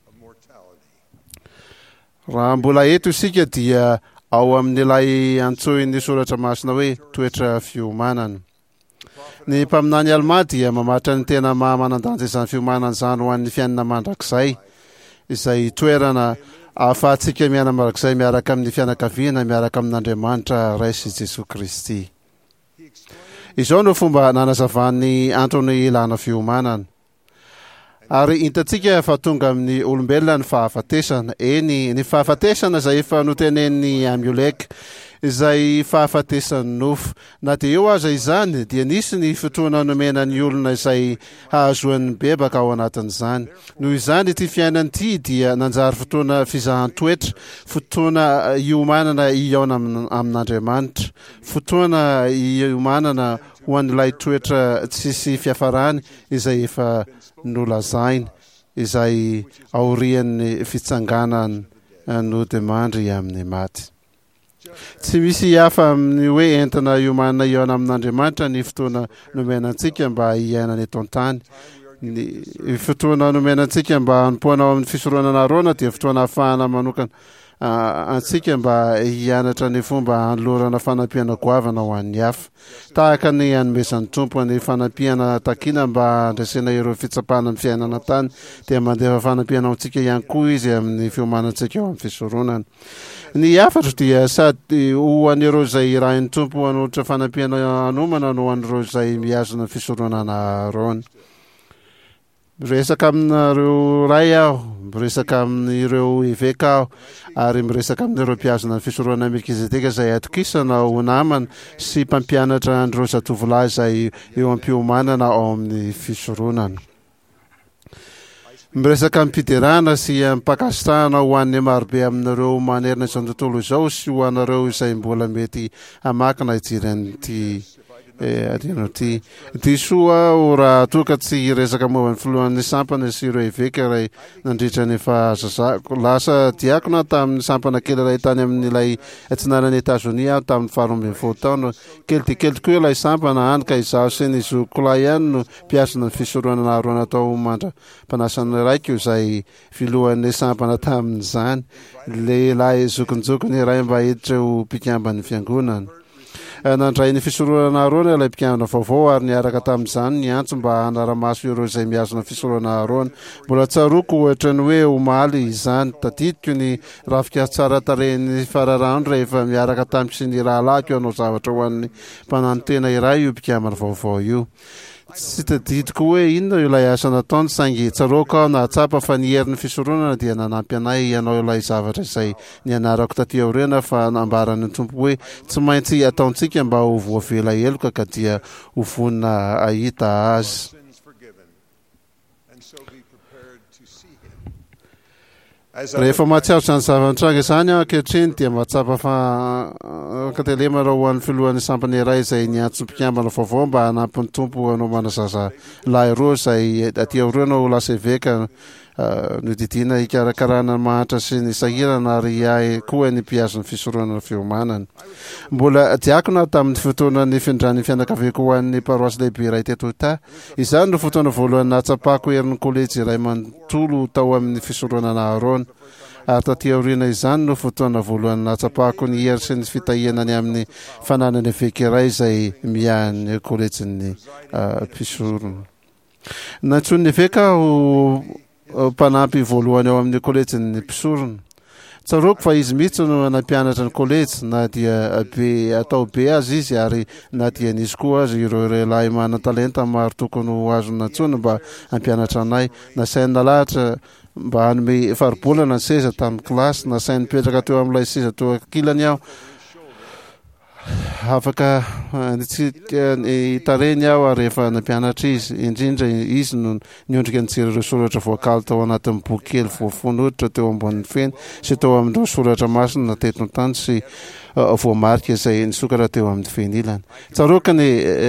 [SPEAKER 2] Raha mbola eto isika dia ao amin'ilay antsoin'ny soratra masina hoe toetra fiomanana. Ny mpaminany Alma dia mamatra ny tena maha-manan-danja izany fiomanana izany ho an'ny fiainana mandrakizay, izay toerana ahafahantsika miaina mandrakizay miaraka amin'ny fianakaviana miaraka amin'Andriamanitra raisy Jesosy Kristy. Izao no fomba nanazavan'ny antony ilana fiomanana. ary hitantsika fa tonga amin'ny olombelona ny fahafatesana eny ny fahafatesana izay efa noteneny amioleka izay fahafatesany nofo na dia eo aza izany dia nisy ny fotoana nomena ny olona izay hahazoan'ny bebaka ao anatin'izany noho izany ity fiainany ity dia nanjary fotoana fizahan-toetra fotoana iomanana iaona amin'Andriamanitra fotoana iomanana ho an'ilay toetra tsisy fiafarany izay efa nolazaina izay aorian'ny fitsanganany no demandry amin'ny maty tsy misy hafa amin'ny hoe entina iomanana iaona amin'Andriamanitra ny fotoana nomenantsika mba hiainana eto an-tany ny fotoana nomenantsika mba hanompoana ao amin'ny fisorohanana arona dia fotoana hahafahana manokana antsika mba hianatra ny fomba hanolorana fanampiana goavana ho an'ny hafa tahaka ny hanomezan'ny tompo ny fanampiana takina mba andraisana ireo fitsapana amin'ny fiainana tany dia mandefa fanampiana antsika ihany koa izy amin'ny fiomanantsika eo amin'ny fisoronana ny hafatra dia sady ho an'ireo izay rahin'ny tompo hanolotra fanampiana hanomana no an'ireo izay miazona fisoronana arona miresaka aminareo ray aho miresaka amin'ireo eveka aho ary miresaka amin'ireo mpiazona ny fisoroana Melkizedeka izay atokisana ho namana sy mpampianatra an'ireo zatovolahy izay eo am-piomanana ao amin'ny fisoronana miresaka ampiderana sy ampakasitahana ho an'ny marobe aminareo manerina izao tontolo izao sy ho anareo izay mbola mety hamakina ijiran'ity adino ty disoa o raha toka tsy resaka momba ny filohan'ny sampana sy ireo eveka ray nandritra ny fahazazako lasa diakona tamin'ny sampana kely ray tany amin'ilay atsinanany Etazonia tamin'ny faharoa ambin'ny folo taona kely dia kely tokoa ilay sampana any ka izaho sy ny zokolay ihany no mpiasina ny fisoroana aroana atao mandra mpanasany raiko izay filohan'ny sampana tamin'izany lehilahy zokonjokony ray mba hiditra ho mpikambany fiangonana nandray ny fisoroana arona ilay mpikambana vaovao ary niaraka tamin'izany ny antso mba hanaramaso ireo izay miazona fisoroana arona mbola tsaroko ohatra ny hoe omaly izany tadidiko ny rafika tsara tarehin'ny fararano rehefa miaraka tamiko sy ny rahalahiko hanao zavatra ho an'ny mpananotena iray io mpikambana vaovao io tsy tadidiko hoe inona ilay asa nataony saingy tsaroko aho nahatsapa fa ny herin'ny fisoronana dia nanampy anay ianao ilay zavatra izay ny anarako taty aoriana fa nambarany tompo hoe tsy maintsy ataontsika mba ho voavela eloka ka dia ho vonina ahita azy rehefa mahatsiaro izany zava-nitranga izany aho ankehitriny dia mahatsapa fa katelema raha ho an'ny filohan'ny sampana iray izay niantso mpikambana vaovao mba hanampy ny tompo hanao manazaza lahy roa izay aty aoriana ho lasa eveka nodidina hikarakarana mahatra sy ny sahirana ary ahy koa ny mpiazon'ny fisoroana fiomanana mbola diakona tamin'ny fotoana ny findrany fianakaviako ho an'ny paroasy lehibe iray teto ta izany no fotoana voalohany nahatsapako herin'ny kolejy iray manontolo tao amin'ny fisoroanana arona ary taty aoriana izany no fotoana voalohany nahatsapako ny hery sy ny fitahianany amin'ny fananany eveka iray izay miahan'ny kolejin'ny fisorona nantson'ny eveka ho mpanampy voalohany ao amin'ny kolejin'ny mpisorona tsaroko fa izy mihitsy no nampianatra ny kolejy na dia be atao be azy izy ary na dia nisy koa azy ireo lehilahy manan-talenta maro tokony ho azona ntsony mba hampianatra anay nasainy nalahatra mba hanome faribolana ny seza tamin'ny kilasy nasainy mipetraka teo amin'ilay seza teo ankilany aho afaka tareny aho ary rehefa nampianatra izy indrindra izy no niondrika nijery ireo soratra voakalo tao anatin'ny boky kely voafono hoditra teo ambonin'ny feny sy teo amin'ireo soratra masina teto tany sy voamarika izay nisokatra teo amin'ny feny ilany tsaroka ny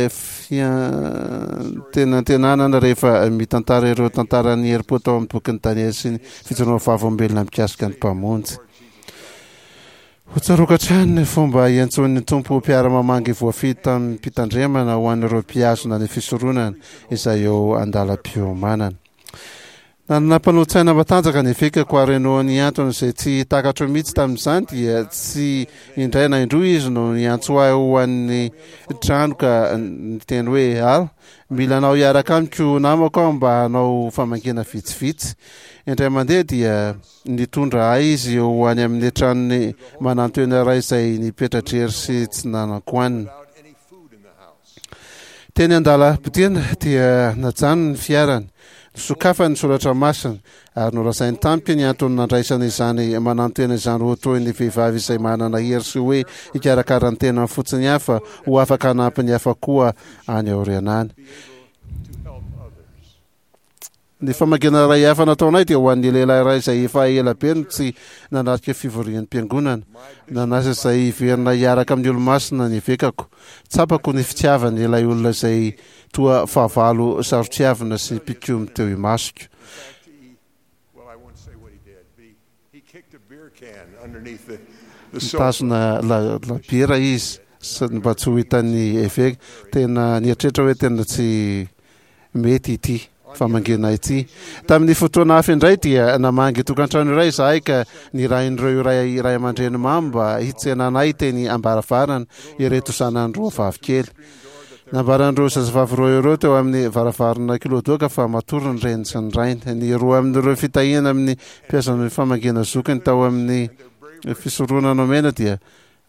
[SPEAKER 2] tenantenanana rehefa mitantara ireo tantara ny herim-po tao amin'ny boky ny Daniely sy ny fijoroana vavaombelona mikasika ny mpamonjy ho tsaroka hatrany ny fomba iantson'ny tompo mpiara-mamangy voafidy tamin'ny mpitandremana ho an'ireo mpiazona ny fisoronana izay eo andalam-piomanana nanampanotsaina matanjaka ny evekako ary no ny antony izay tsy takatro mihitsy tamin'izany dia tsy indray na indroa izy no niantso ahy ho an'ny trano ka niteny hoe ala mila anao hiaraka amiko namako aho mba hanao famangina vitsivitsy indray mandeha dia nitondra ahy izy ho any amin'ny tranony manantoena iray izay nipetradrery sy tsy nanankoanina teny andala-pidiana dia najano ny fiarany sokafa ny soratra masina ary norasainy tampy ny antony nandraisana izany manantena izany rotoy ny vehivavy izay manana hery sy hoe ikarakara ny tena fotsiny hafa ho afaka hanampy ny hafa koa any aorianany. Ny famangina ray hafa nataonay dia ho an'ny lehilahy iray izay efa ela be no tsy nanatrika fivorian'ny mpiangonana, nanasa izay verina hiaraka amin'ny olo-masina ny vekako. Tsapako ny fitiavany ilay olona izay toa fahavalo sarotsiavina sy mpikomy teo imasoko. Mitazona la bira izy mba tsy ho hitan'ny eveka. Tena nieritreritra hoe tena tsy mety ity famangina ity. Tamin'ny fotoana hafa indray dia namangy tokantrano iray izahay ka nirahin'ireo iray iray aman-dreny mamy mba hitsenanay teny ambaravarana ireto sanandro vavikely. Nambaran'ireo zazavavy roa ireo teo amin'ny varavarana kilodoka fa matory ny reny sy ny rainy. Ny roa amin'ireo fitahina amin'ny mpiazan'ny famangina zokiny tao amin'ny fisoroana nomena dia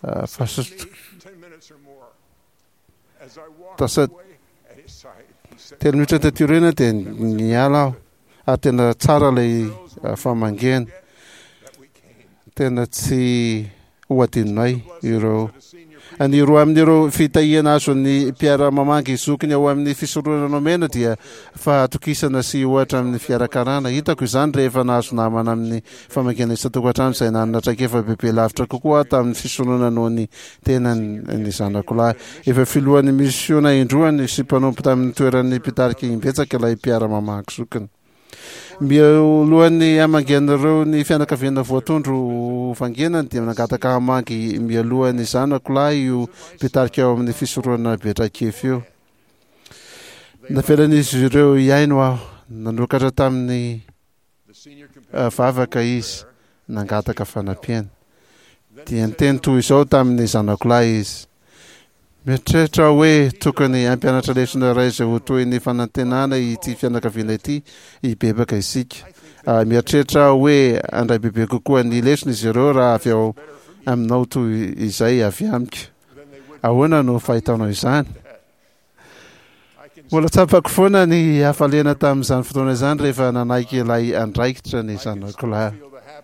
[SPEAKER 2] tasa telo minitra tatirena dia niala aho ary tena tsara ilay famangena, tena tsy ho adinonay ireo. Ny roa amin'ireo fitahiana azo ny mpiara-mamangy zokiny ao amin'ny fisoroana nomena dia fa atokisana sy ohatra amin'ny fiarakarana. Hitako izany rehefa nahazo namana amin'ny famangena isa-tokantrano izay nanana traikefa bebe lavitra kokoa tamin'ny fisoroana noho ny tena ny zanako lahy. Efa filohan'ny misiona indroany sy mpanompo tamin'ny toeran'ny mpitarika imbetsaka ilay mpiara-mamangy zokiny. Mialohan'ny hamangenareo ny fianakaviana voatondro vangenany dia nangataka hamangy mialohan'ny zanako lahy io mpitarika ao amin'ny fisoroana Betrakefy io. Navelan'izy ireo iaino aho, nanokatra tamin'ny vavaka izy, nangataka fanampiana. Dia niteny toy izao tamin'ny zanako lahy izy: mieritreritra hoe tokony hampianatra lesona iray izay ho toy ny fanantenana ity fianakaviana ity hibebaka isika. Mieritreritra hoe andray bebe kokoa ny lesona izy ireo raha avy ao aminao toy izay avy amiko. Ahoana no fahitaonao izany? Mbola tsapako foana ny hafalena tamin'izany fotoana izany rehefa nanaiky ilay andraikitra ny zanako lahy.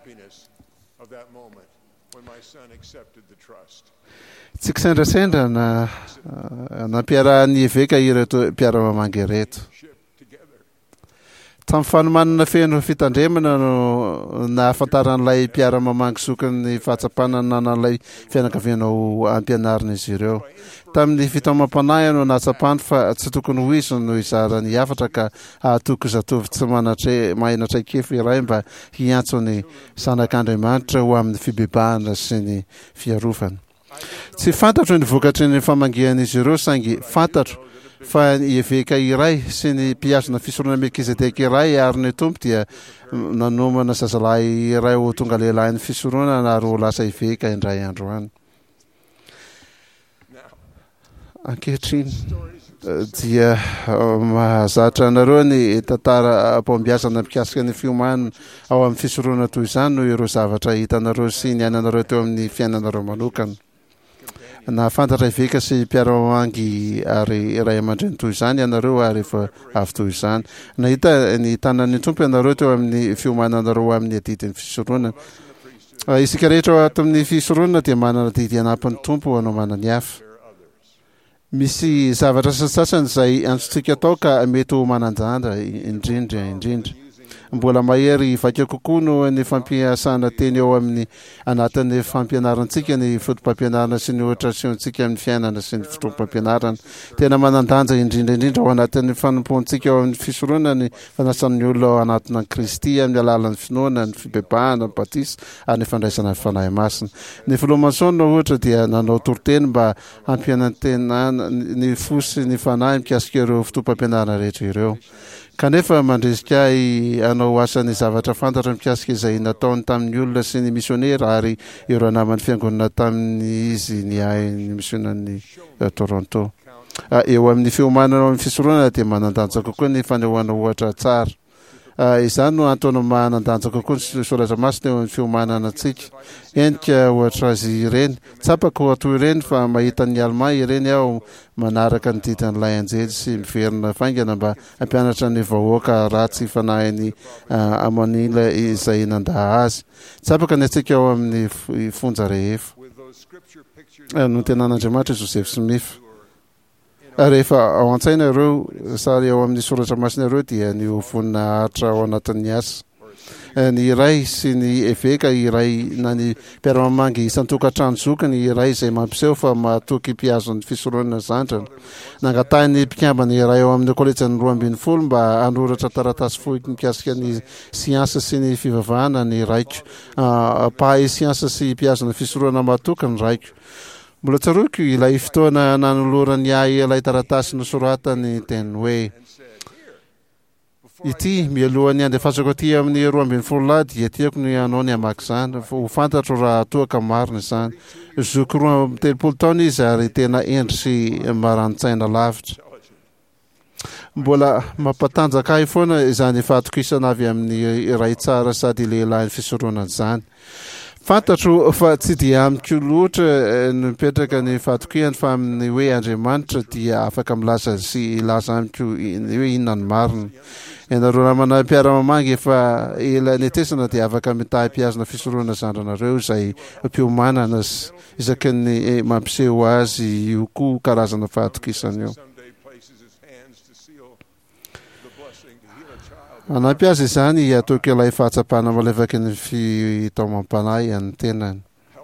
[SPEAKER 2] Tsy kisendrasendra na nampiarahan'ny eveka ireto mpiara-mamangy ireto. Tamin'ny fanomanana feno fitandremana no nahafantaran'ilay mpiara-mamangy zokiny fahatsapana nanan'ilay fianakaviana ho ampianarina izy ireo. Tamin'ny fitaomam-panahy no nahatsapany fa tsy tokony ho izy no izarany hafatra ka ahatoky zatovy tsy manatre mahina traikefa iray mba hiantso ny zanak'Andriamanitra ho amin'ny fibebahana sy ny fiarovana. Tsy fantatro ny vokatry ny famangian'izy ireo saingy fantatro fa ny eveka iray sy ny mpiazona fisoroana Melkizedeka iray ary ny tompo dia nanomana zazalahy iray ho tonga lehilahy ny fisoroana ary ho lasa eveka indray andro any. Ankehitriny dia mahazatra anareo ny tantara ampambiazana mikasika ny fiomanana ao amin'ny fisoroana toy izany noho ireo zavatra hitanareo sy ny ainanareo teo amin'ny fiainanareo manokana. Nahafantatra eveka sy mpiara-mamangy ary iray aman-dreny toy izany ianareo ary efa avy toy izany. Nahita ny tanan'ny tompo ianareo teo amin'ny fiomananareo amin'ny adidin'ny fisoroana. Isika rehetra ato amin'ny fisoroana dia manana didy anampin'ny tompo hanao manany hafa. Misy zavatra sasasany izay antsotsika tao ka mety ho mananjandra indrindra indrindra. Mbola mahery vaika kokoa no ny fampiasana teny eo amin'ny anatin'ny fampianarantsika ny fotom-pampianarana sy ny otrasiontsika amin'ny fiainana sy ny fotom-pampianarana. Tena manandanja indrindra indrindra ao anatin'ny fanompoantsika ao amin'ny fisoroana ny fanasan'ny olona ao anatina Kristy amin'ny alalan'ny finoana, ny fibebahana, ny batisa ary ny fandraisana ny fanahy masina. Ny filomansona ohatra dia nanao toroteny mba hampianantenana ny fo sy ny fanahy mikasika ireo fotom-pampianarana rehetra ireo. Kanefa mandrisika hanao asan'ny zavatra fantatra mikasika izay nataony tamin'ny olona sy ny misionera ary ireo naman'ny fiangonana tamin'ny izy niay ny misionan'ny Toronto. Eo amin'ny fiomanana amin'ny fisoroana dia manandanja kokoa ny fanehoana ohatra tsara. izany no antony manandanja kokoa ny soratra masina eo amin'ny fiomanana antsika endrika ohatra azy ireny tsapako atoy ireny fa mahita ny Allemand ireny aho manaraka ny didin'ilay anjely sy miverina faingana mba hampianatra ny vahoaka ratsy fanahiny amanila izay nandaha azy tsapaka ny atsika ao amin'ny fonja rehefa no tenan'Andriamanitra Joseph Smith rehefa ao an-tsaina ireo sary ao amin'ny soratra masina ireo dia ny voninahitra ao anatin'ny asa ny iray sy ny eveka iray na ny mpiara-mamangy isan-tokantrano zokiny iray izay mampiseho fa mahatoky mpiazo ny fisorohana zandrana nangatahiny mpikambana iray ao amin'ny kolejany roa ambin'ny folo mba hanoratra taratasy fohy mikasika ny siansa sy ny fivavahana ny raiko pahay siansa sy mpiazo ny fisorohana mahatoky ny raiko mbola tsaroako ilay fotoana nanolorany ahy ilay taratasy nosoratany teny hoe ity mialohany andefasako aty amin'ny roa ambin'ny folo lahy dia tiako ny anao ny hamaky izany ho fantatro raha toaka marina izany zoko roa telopolo taona izy ary tena endry sy marani-tsaina lavitra mbola mampatanjaka ahy foana izany fahatokisana avy amin'ny ray tsara sady lehilahy ny fisorohana izany fantatro fa tsy dia amiko loatra nipetraka ny fahatokihany fa amin'ny hoe Andriamanitra dia afaka milaza sy ilaza amiko hoe inona ny marina ianareo ramana mpiara-mamangy efa ela netesana dia afaka mitahy mpiazona fisorohana zandranareo izay mpiomanana isaky ny mampiseho azy io koa karazana fahatokisana io anampy azy izany ataoko ilay fahatsapana malefaka ny fitaomam-panahy any tenany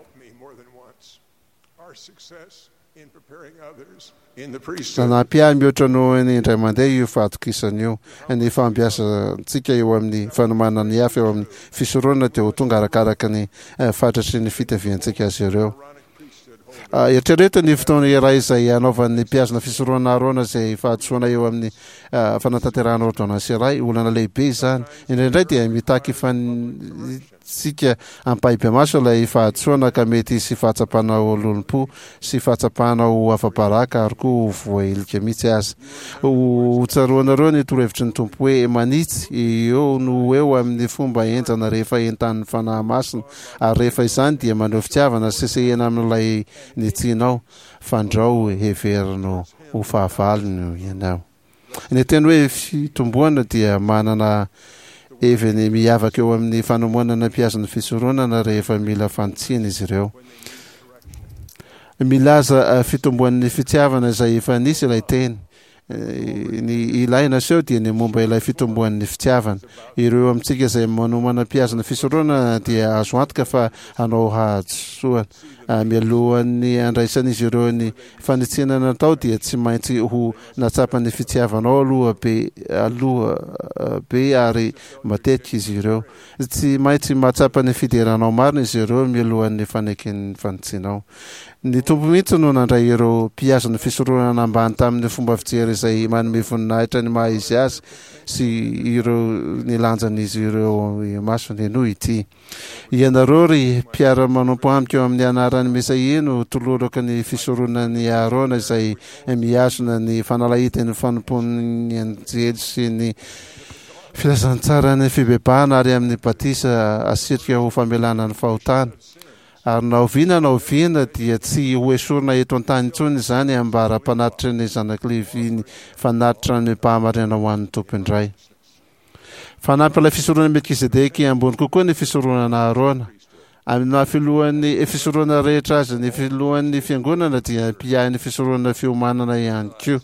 [SPEAKER 2] anampy ahy mihoatra no ny indray mandeha io fahatokisana io ny fampiasantsika eo amin'ny fanomanana ny hafa eo amin'ny fisorohana dia ho tonga arakaraka ny fatratry ny fitaviantsika azy ireo eritrereto ny fotoana iray izay anaovan'ny mpiazona fisorohana arona izay fahatsoana eo amin'ny fanatanterahana ordonnance iray olana lehibe izany indraindray dia mitaky fansika ampahibe-maso ilay fahatsoana ka mety sy fahatsapana ololom-po sy fahatsapana ho afa-baraka ary koa voailika mihitsy azy ho tsaroanareo ny torohevitry ny tompo hoe manitsy eo no eo amin'ny fomba enjana rehefa entan'ny fanahy masina ary rehefa izany dia maneho fitiavana sesehena amin'ilay ny tianao fandrao heverino ho fahavalony ianao ny teny hoe fitomboana dia manana eveny miavaka eo amin'ny fanomonana mpiazona fisorohana rehefa mila fantsiana izy ireo milaza fitomboan'ny fitiavana izay efa nisy ilay teny ny ilaina seo dia ny momba ilay fitomboan'ny fitiavana ireo amintsika izay manomana mpiazona fisorohana dia azo antoka fa hanao hahazoana mialohan'ny andraisan'izy ireo ny fanitsina natao dia tsy maintsy ho natsapany fitiavanao aloha be aloha be ary matetika izy ireo tsy maintsy mahatsapany fideranao marina izy ireo mialohan'ny fanaikin'ny fanitsinao ny tompo mihitsy no nandray ireo mpiazona fisorohana ambany tamin'ny fomba fijery izay manome voninahitra ny maha izy azy sy ireo nilanjan'izy ireo masony noho ity ianareo ry mpiara manompo amiko eo amin'ny anaran'ny Mesaia no toloraka ny fisorohana ny Arona izay miazona ny fanalahitany fanompony anjely sy ny filazantsara ny fibebahana ary amin'ny batisa asirika ho famelana ny fahotana ary naoviana naoviana dia tsy ho esorina eto an-tany intsony izany ambara-panatitra ny zanak'Levi fanatitra ny mpahamarina ho an'ny tompo indray fanampy ilay fisorohana Melkisedeky ambony kokoa ny fisorohana Arona amin'ny mahafilohan'ny fisorohana rehetra azy ny filohan'ny fiangonana dia mpiahin'ny fisorohana fiomanana ihany koa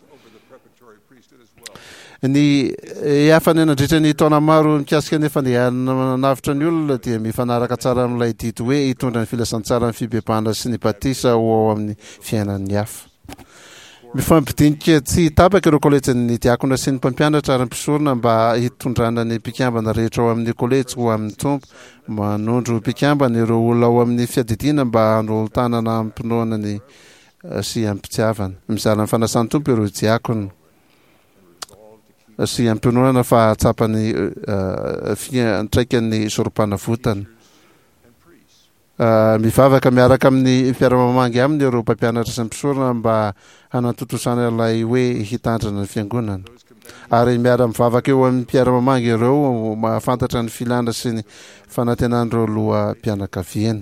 [SPEAKER 2] ny hafany nandritra ny taona maro mikasika ny fandehanana navitra ny olona dia mifanaraka tsara amin'ilay didy hoe hitondra ny filasantsara ny fibebahana sy ny batisa ho ao amin'ny fiainan'ny hafa mifampidinika tsy tapaka ireo kolejin'ny diakona sy ny mpampianatra ary mpisorona mba hitondrana ny mpikambana rehetra ao amin'ny kolejy ho amin'ny tompo manondro mpikambana ireo olona ao amin'ny fiadidiana mba hanolotanana ampinoana ny sy ampitiavana mizara ny fanasan'ny tompo ireo diakona sy ampinoana fa hatsapany fiantraikany sorom-panavotana mivavaka miaraka amin'ny mpiara-mamangy aminy ireo mpampianatra sy mpisorona mba hanatotosana ilay hoe hitandrana ny fiangonana ary miara mivavaka eo amin'ny mpiara-mamanga ireo mahafantatra ny filana sy ny fanantenandreo loha mpianakaviana.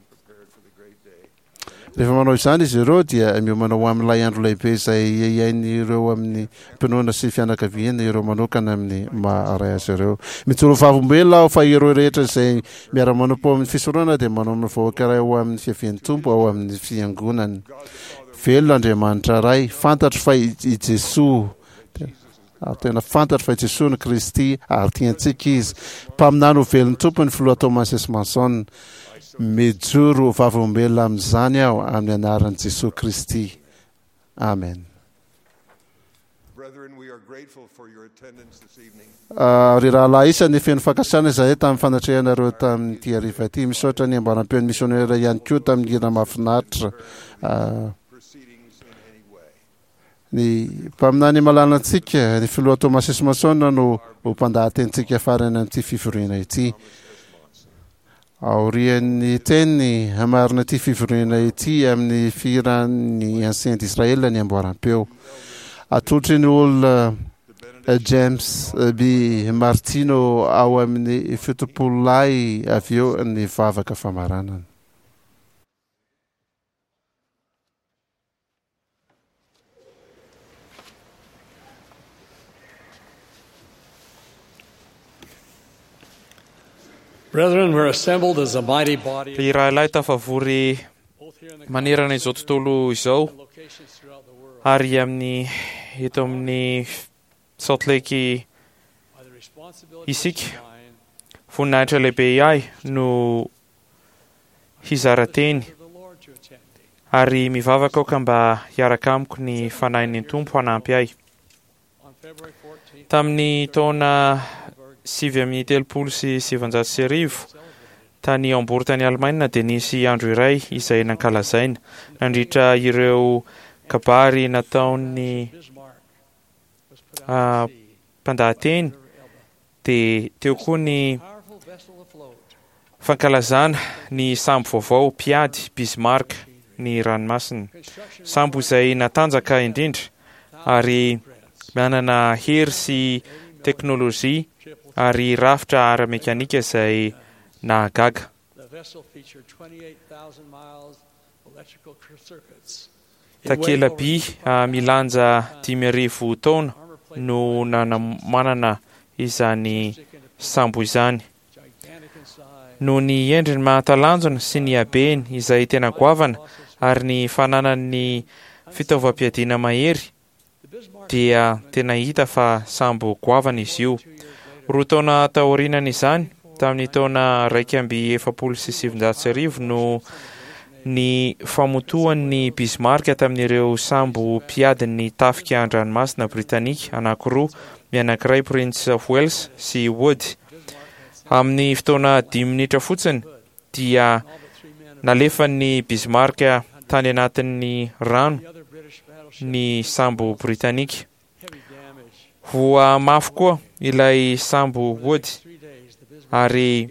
[SPEAKER 2] Rehefa manao izany izy ireo dia miomana ho amin'ilay andro lehibe izay iainy ireo amin'ny mpinoana sy fianakaviana ireo manokana amin'ny maharay azy ireo. Mijoro vavombela aho fa ireo rehetra izay miara-manompo amin'ny fisoroana dia manao ny vahoaka iray ao amin'ny fiavian'ny tompo ao amin'ny fiangonany. Velona Andriamanitra ray, fantatro fa i Jesoa, ary tena fantatro fa i Jesoa ny Kristy ary tiantsika izy. Mpaminany ho velon'ny tompony filoha Thomas S. Manson. Mijoro vavombela amin'izany aho amin'ny anaran'i Jesosy Kristy. Amen. Ry rahalahy isany feno fankasitrahana izay tamin'ny fanatrehanareo tamin'ity hariva ity. Misaotra ny ambaram-peon'ny misionera ihany koa tamin'ny hira mahafinaritra. Ny mpaminany malanantsika ny filoha Thomas S. Manson no ho mpandahatentsika farany amin'ity fivoriana ity. Aorian'ny teny hamarina ity fivoriana ity amin'ny firan'ny ancien d'Israël ny amboaram-peo. Atotry ny olona James B. Martino ao amin'ny fitopolo lay avy eo ny vavaka famaranana.
[SPEAKER 10] Brethren, we're assembled as a mighty body.
[SPEAKER 8] Ry rahalahy tafavory manerana izao tontolo izao ary amin'ny eto amin'ny Salt Lake isika voninahitra lehibe ahy no hizarateny ary mivavaka aoka mba hiaraka amiko ny fanahin'ny tompo hanampy ahy. Tamin'ny taona sivy amin'ny telopolo sy sivanjato sy arivo tany Hambourg tany Allemagne dia nisy andro iray izay nankalazaina nandritra ireo kabary nataon'ny uh, mpandahateny dia teo koa ny fankalazana ny sambo vaovao mpiady Bismarck ny ranomasina, sambo izay natanjaka indrindra ary manana hery sy teknôlôjia ary rafitra ara-mekanika izay nahagaga. Takela-by uh, milanja dimy arivo taona no manana izany sambo izany. No ny endriny mahatalanjona sy ny habeny izay tena goavana ary ny fananany fitaovam-piadiana mahery dia tena hita fa sambo goavana izy io. Roa taona taorinan izany tamin'ny taona raika amby efapolo sy sivinjato sy arivo no ny famotoan'ny Bismarck tamin'ireo sambo mpiadin'ny tafika an-dranomasina Britanika anankiroa, ny anankiray Prince of Wales sy Wood. Amin'ny fotoana dimy minitra fotsiny dia nalefan'ny Bismarck tany anatin'ny rano ny sambo Britanika. Voa mafy koa ilay sambo Wood ary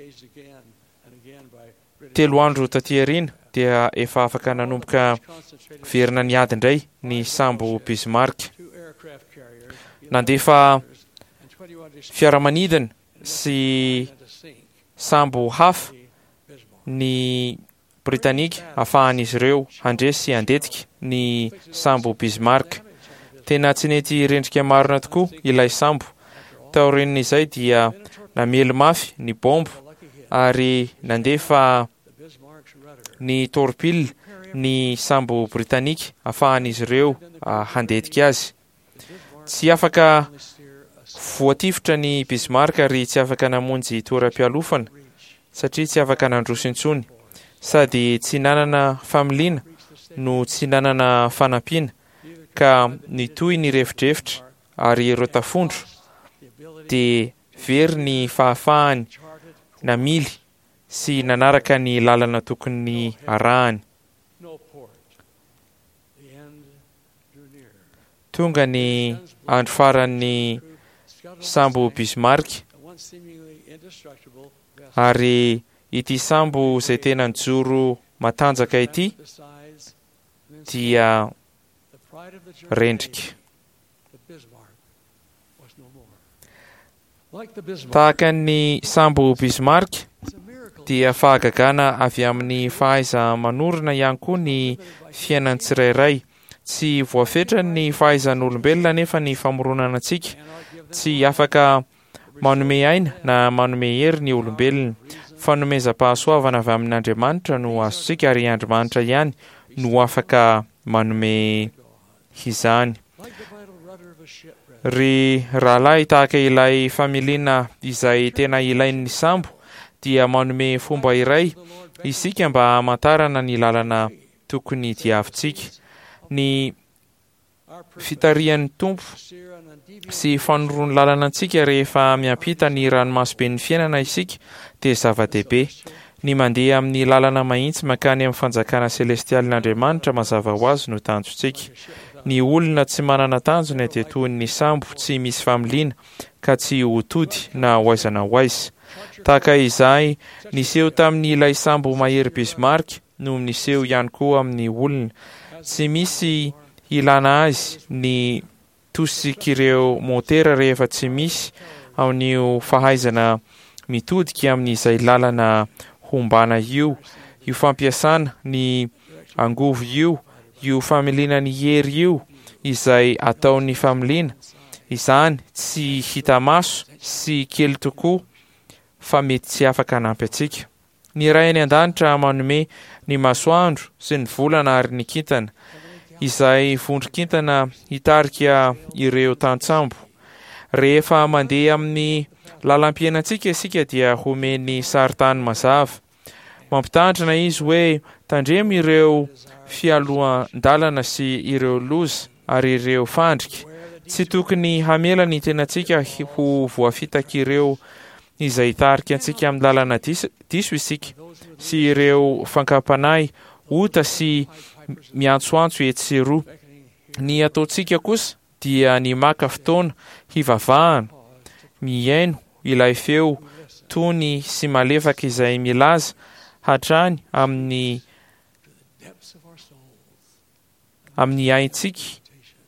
[SPEAKER 8] telo andro taty aoriana dia efa afaka nanomboka verina niady indray ny sambo Bismarck. Nandefa fiaramanidina sy sambo hafa ny Britanika ahafahan'izy ireo handresy handetika ny sambo Bismarck. Tena tsy nety rendrika marina tokoa ilay sambo. Taorian'izay dia namely mafy ny bombo ary nandefa ny torpille ny sambo Britanika ahafahan'izy ireo uh, handetika azy. Tsy afaka voatifitra ny Bismarck ary tsy afaka namonjy toeram-pialofana satria tsy afaka nandroso intsony, sady tsy nanana familiana no tsy nanana fanampiana ka nitoy ny revidrevitra ary ireo tafondro dia very ny fahafahany namily sy nanaraka ny lalana tokony arahany. Tonga ny andro faran'ny sambo Bismarck ary ity sambo izay tena nijoro matanjaka ity dia rendrika. tahaka ny sambo Bismarck dia fahagagana avy amin'ny fahaiza manorina ihany koa ny fiainany tsirairay. Tsy voafetra ny fahaizan'olombelona nefa ny famoronana antsika. Tsy afaka manome aina na manome hery ny olombelona. Fanomezam-pahasoavana avy amin'Andriamanitra no azontsika ary Andriamanitra ihany no afaka manome izany. Ry rahalahy tahaka ilay familiana izay tena ilain'ny sambo dia manome fomba iray isika mba hamantarana ny lalana tokony diavintsika. Ny fitarian'ny tompo sy fanoroany lalana antsika rehefa miampita ny ranomasobe ny fiainana isika dia zava-dehibe. Ny mandeha amin'ny lalana mahitsy makany amin'ny fanjakana selestialin'Andriamanitra mazava ho azy no tanjontsika. Ny olona tsy manana tanjona dia toy ny sambo tsy misy familiana ka tsy hotody na hoaiza na hoaiza. Tahaka izay niseho tamin'ny ilay sambo mahery Bismarck no niseho ihany koa amin'ny olona. Tsy misy ilana azy ny tosik'ireo motera rehefa tsy misy amin'io fahaizana mitodika amin'izay lalana hombana io, io fampiasana ny angovo io, io familiana ny hery io izay ataon'ny familiana. Izany tsy hita maso sy kely tokoa fa mety tsy afaka hanampy antsika. Ny ray any an-danitra manome ny masoandro sy ny volana ary ny kintana izay vondron-kintana hitarika ireo tantsambo. Rehefa mandeha amin'ny lalam-piainantsika isika dia homeny saritany mazava. Mampitandrina izy hoe tandremo ireo fialohan-dalana sy ireo loza ary ireo fandrika. Tsy tokony hamela ny tenantsika ho voafitaka ireo izay tarika antsika amin'ny lalana diso, diso isika sy ireo fankampanahy, ota sy miantsoantso etseroa. Ny ataontsika kosa dia ny maka fotoana hivavahana, miaino ilay feo tony sy malefaka izay milaza hatrany amin'ny amin'ny aintsika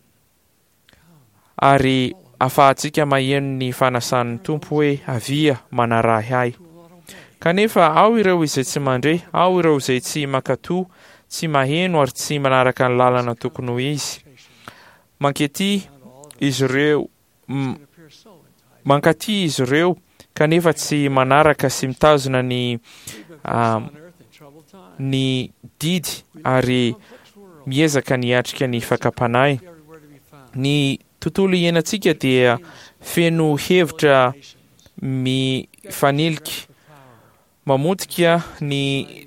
[SPEAKER 8] ary afahantsika maheno ny fanasan'ny tompo hoe avia manarahy ahy. Kanefa ao ireo izay tsy mandre, ao ireo izay tsy mankatoa, tsy maheno ary tsy manaraka ny lalana tokony ho izy. Mankety izy ireo mankaty izy ireo kanefa tsy manaraka sy mitazona ny uh, ny didy ary miezaka niatrika ny fankampanahy. Ny tontolo iainantsika dia feno hevitra mifanilika, mamotika ny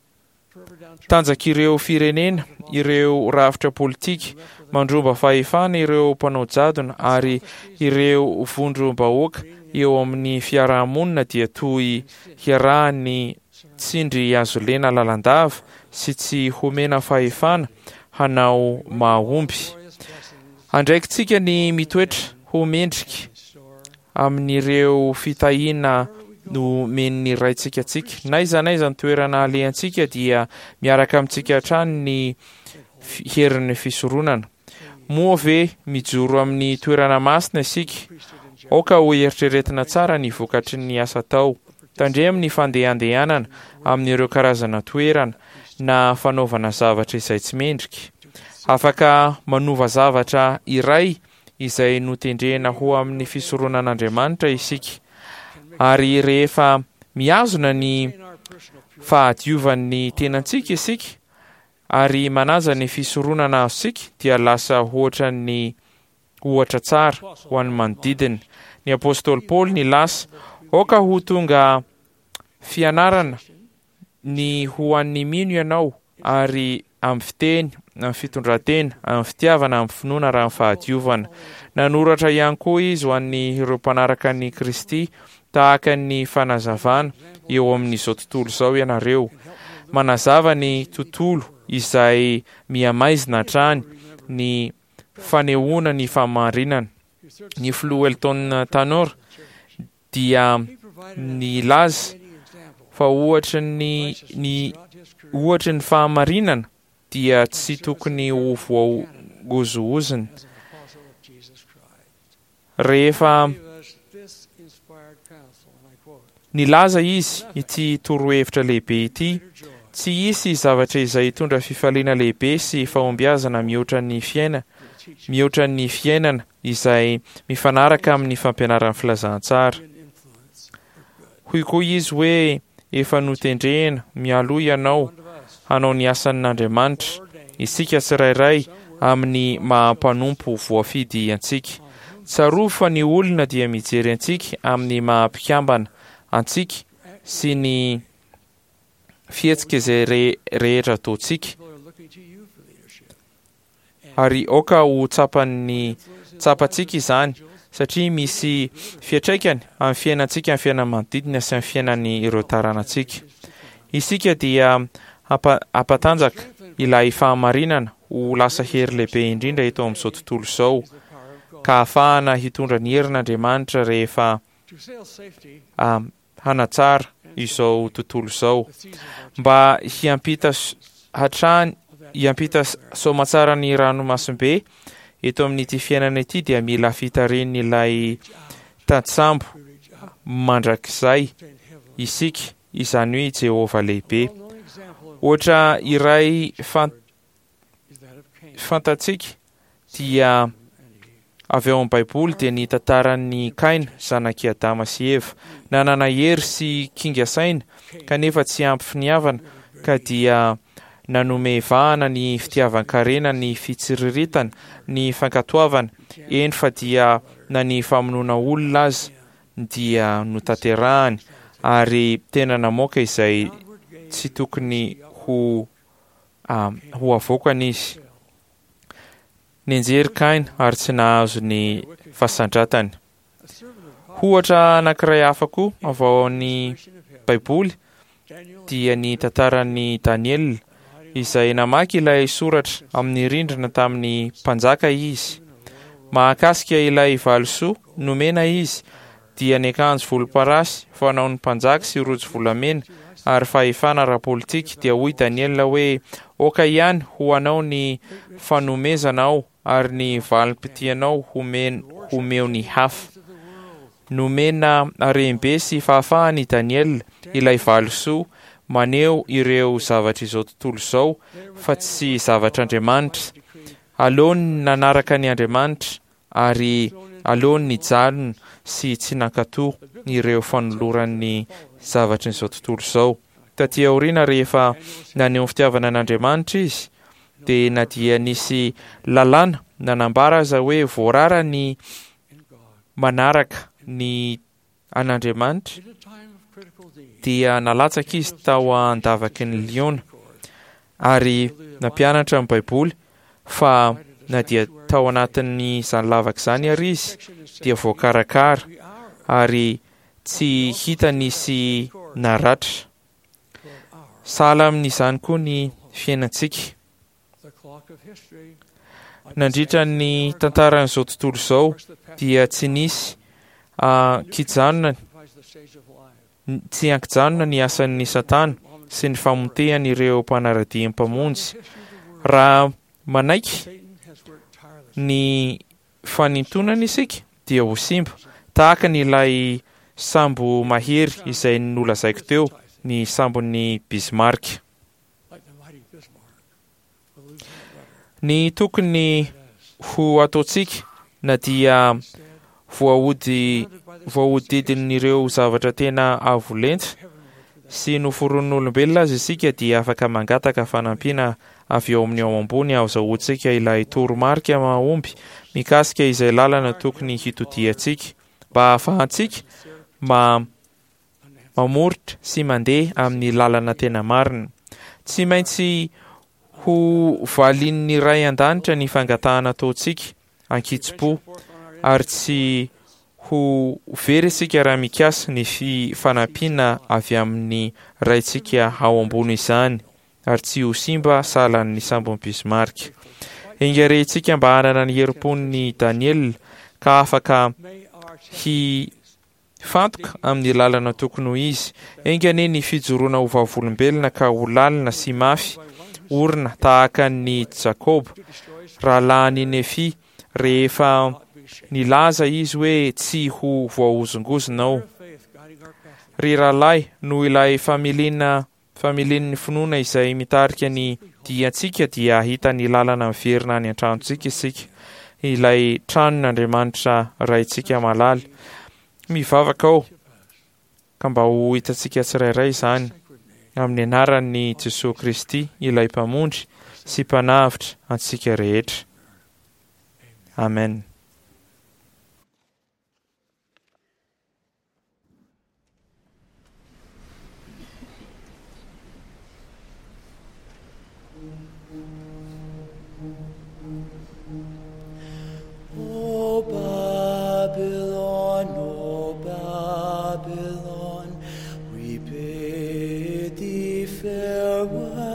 [SPEAKER 8] tanjak'ireo firenena, ireo rafitra politika, mandromba fahefana ireo mpanao jadona ary ireo vondrom-bahoaka eo amin'ny fiarahamonina dia toy hiarahan'ny tsindry azo lena lalandava sy tsy homena fahefana hanao mahomby. Andraikitsika ny mitoetra ho mendrika amin'ireo fitahiana no men'ny raitsika tsika. Naiza naiza ny toerana alehantsika dia miaraka amintsika hatrany ny herin'ny fisoronana. Moa ve mijoro amin'ny toerana masina isika, oka ho eritreretina tsara ny vokatry ny asa tao. Tandremo ny fandehandehanana amin'ireo karazana toerana na fanaovana zavatra izay tsy mendrika. Afaka manova zavatra iray izay notendrena ho amin'ny fisoronan'Andriamanitra isika. Ary rehefa miazona ny fahadiovan'ny tenantsika isika ary manaja ny fisoronana azosika dia lasa ohatra ny ohatra tsara ho an'ny manodidina. Ny apôstôly Paoly ny lasa oka ho tonga fianarana ny ho an'ny mino ianao ary amin'ny fiteny, amin'ny fitondratena, amin'ny fitiavana, amin'ny finoana raha amin'ny fahadiovana. Nanoratra ihany koa izy ho an'ny ireo mpanaraka ny Kristy tahaka ny fanazavana eo amin'izao tontolo izao ianareo. Manazava ny tontolo izay miamaizina hatrany ny fanehoana ny famarinana. Ny filoha Elton Tanora dia ny laza fa ohatra ny ny ohatra ny fahamarinana dia tsy tokony ho voagozohozina. Rehefa Nilaza izy ity torohevitra lehibe ity, tsy hisy zavatra izay hitondra fifaliana lehibe sy fahombiazana mihoatra ny fiaina, mihoatra ny fiainana izay mifanaraka amin'ny fampianaran'ny filazantsara. Hoy koa izy hoe efa notendrehana mialoha ianao hanao ny asan'Andriamanitra, isika tsirairay amin'ny mahampanompo voafidy antsika. Tsaroa fa ny olona dia mijery antsika amin'ny mahampikambana antsika sy ny fihetsika izay rehetra ataontsika, ary oka ho tsapan'ny tsapantsika izany, satria misy fiatraikany amin'ny fiainantsika, amin'ny fiainana manodidina sy amin'ny fiainan'ny ireo taranantsika. Isika dia ampatanjaka ilay fahamarinana ho lasa hery lehibe indrindra eto amin'izao tontolo izao, ka ahafahana hitondra ny herin'Andriamanitra rehefa um, hanatsara izao tontolo izao, mba hiampita hatrany hiampita soamatsara ny ranomasimbe eto amin'ity fiainana ity, dia mila fitaren'ilay tantsambo mandrakizay isika, izany hoe Jehova lehibe. Ohatra iray fant fantatsika dia avy ao amin'ny Baiboly dia ny tantaran'ny Kaina, zanaky Adama sy Eva, nanana hery sy kinga saina kanefa tsy ampy finiavana, ka dia nanome vahana ny fitiavan-karena, ny fitsiriritana, ny fankatoavana, eny fa dia na ny famonoana olona aza dia notanterahany, ary tena namoaka izay tsy tokony ho um, ho avoakana izy. Nenjery Kaina ary tsy nahazo ny fasandratany. Ohatra anankiray hafa koa avy ao amin'ny Baiboly dia ny tantaran'ny Daniel, izay namaky ilay soratra amin'ny rindrina tamin'ny mpanjaka izy. Mahakasika ilay valosoa nomena izy dia ny akanjo volomparasy fanaon'ny mpanjaka sy rojo volamena, ary fahefana ara-politika dia hoy Daniel hoe oka ihany ho anao ny fanomezanao ary ny valim-pitianao homeo ny hafa. Nomena harem-be sy fahafahany Daniel ilay valosoa maneho ireo zavatra izao tontolo izao, fa tsy zavatr'Andriamanitra. Aleony nanaraka ny Andriamanitra ary aleony ny jalony sy tsy nankatoa ireo fanoloran'ny zavatra izao tontolo izao. Taty aoriana rehefa naneho fitiavana an'Andriamanitra izy, dia na dia nisy lalàna nanambara aza hoe voarara ny manaraka ny an'Andriamanitra, dia nalatsaka izy tao an-davaky ny liona, ary nampianatra amin'ny Baiboly fa na dia tao anatin'ny izany lavaka izany ary izy dia voakarakara ary tsy hita nisy naratra. Sahala amin'izany koa ny fiainantsika. Nandritra ny tantaran'izao tontolo izao dia tsy nisy uh, kijanona tsy ankijanona ny asan'ny Satana sy ny famotehany ireo mpanaradian'ny mpamonjy. Raha manaiky ny fanintonana isika dia ho simba, tahaka n'ilay sambo mahery izay nolazaiko teo, ny sambon'ny Bismarck. Ny tokony ho ataontsika na dia voaody voaodidin'ireo zavatra tena avolenta sy noforon'olombelona azy isika, dia afaka mangataka fanampiana avy ao amin'ny ao ambony azahoantsika ilay toromarika mahomby mikasika izay lalana tokony hitodiantsika, mba ahafahantsika ma mamoritra sy mandeha amin'ny lalana tena marina. Tsy maintsy ho valian'ny ray an-danitra ny fangatahana ataontsika ankitsi-po, ary tsy ho very isika raha mikasa ny fanampiana avy amin'ny raintsika ao ambony izany, ary tsy ho simba sahalan'ny sambon'ny Bismarck. Engarentsika mba hanana ny herim-pon'ny Daniel, ka afaka hi fantoka amin'ny lalana tokony ho izy. Engane ny fijoroana ho vavolombelona ka ho lalina sy mafy orina tahaka ny Jakob, rahalahy ny Nefi, rehefa nilaza izy hoe tsy ho voahozongozonao. ry rahalahy no ilay familiana familian'ny finoana izay mitarika ny diantsika dia hita ny lalana miverina ny an-tranontsika isika, ilay tranon'Andriamanitra raintsika malala. Mivavaka ao ka mba ho hitantsika tsirairay izany amin'ny anaran'ny Jesosy Kristy ilay mpamondry sy mpanavitra antsika rehetra. Amen.
[SPEAKER 11] O Babylon, O Babylon, we bid thee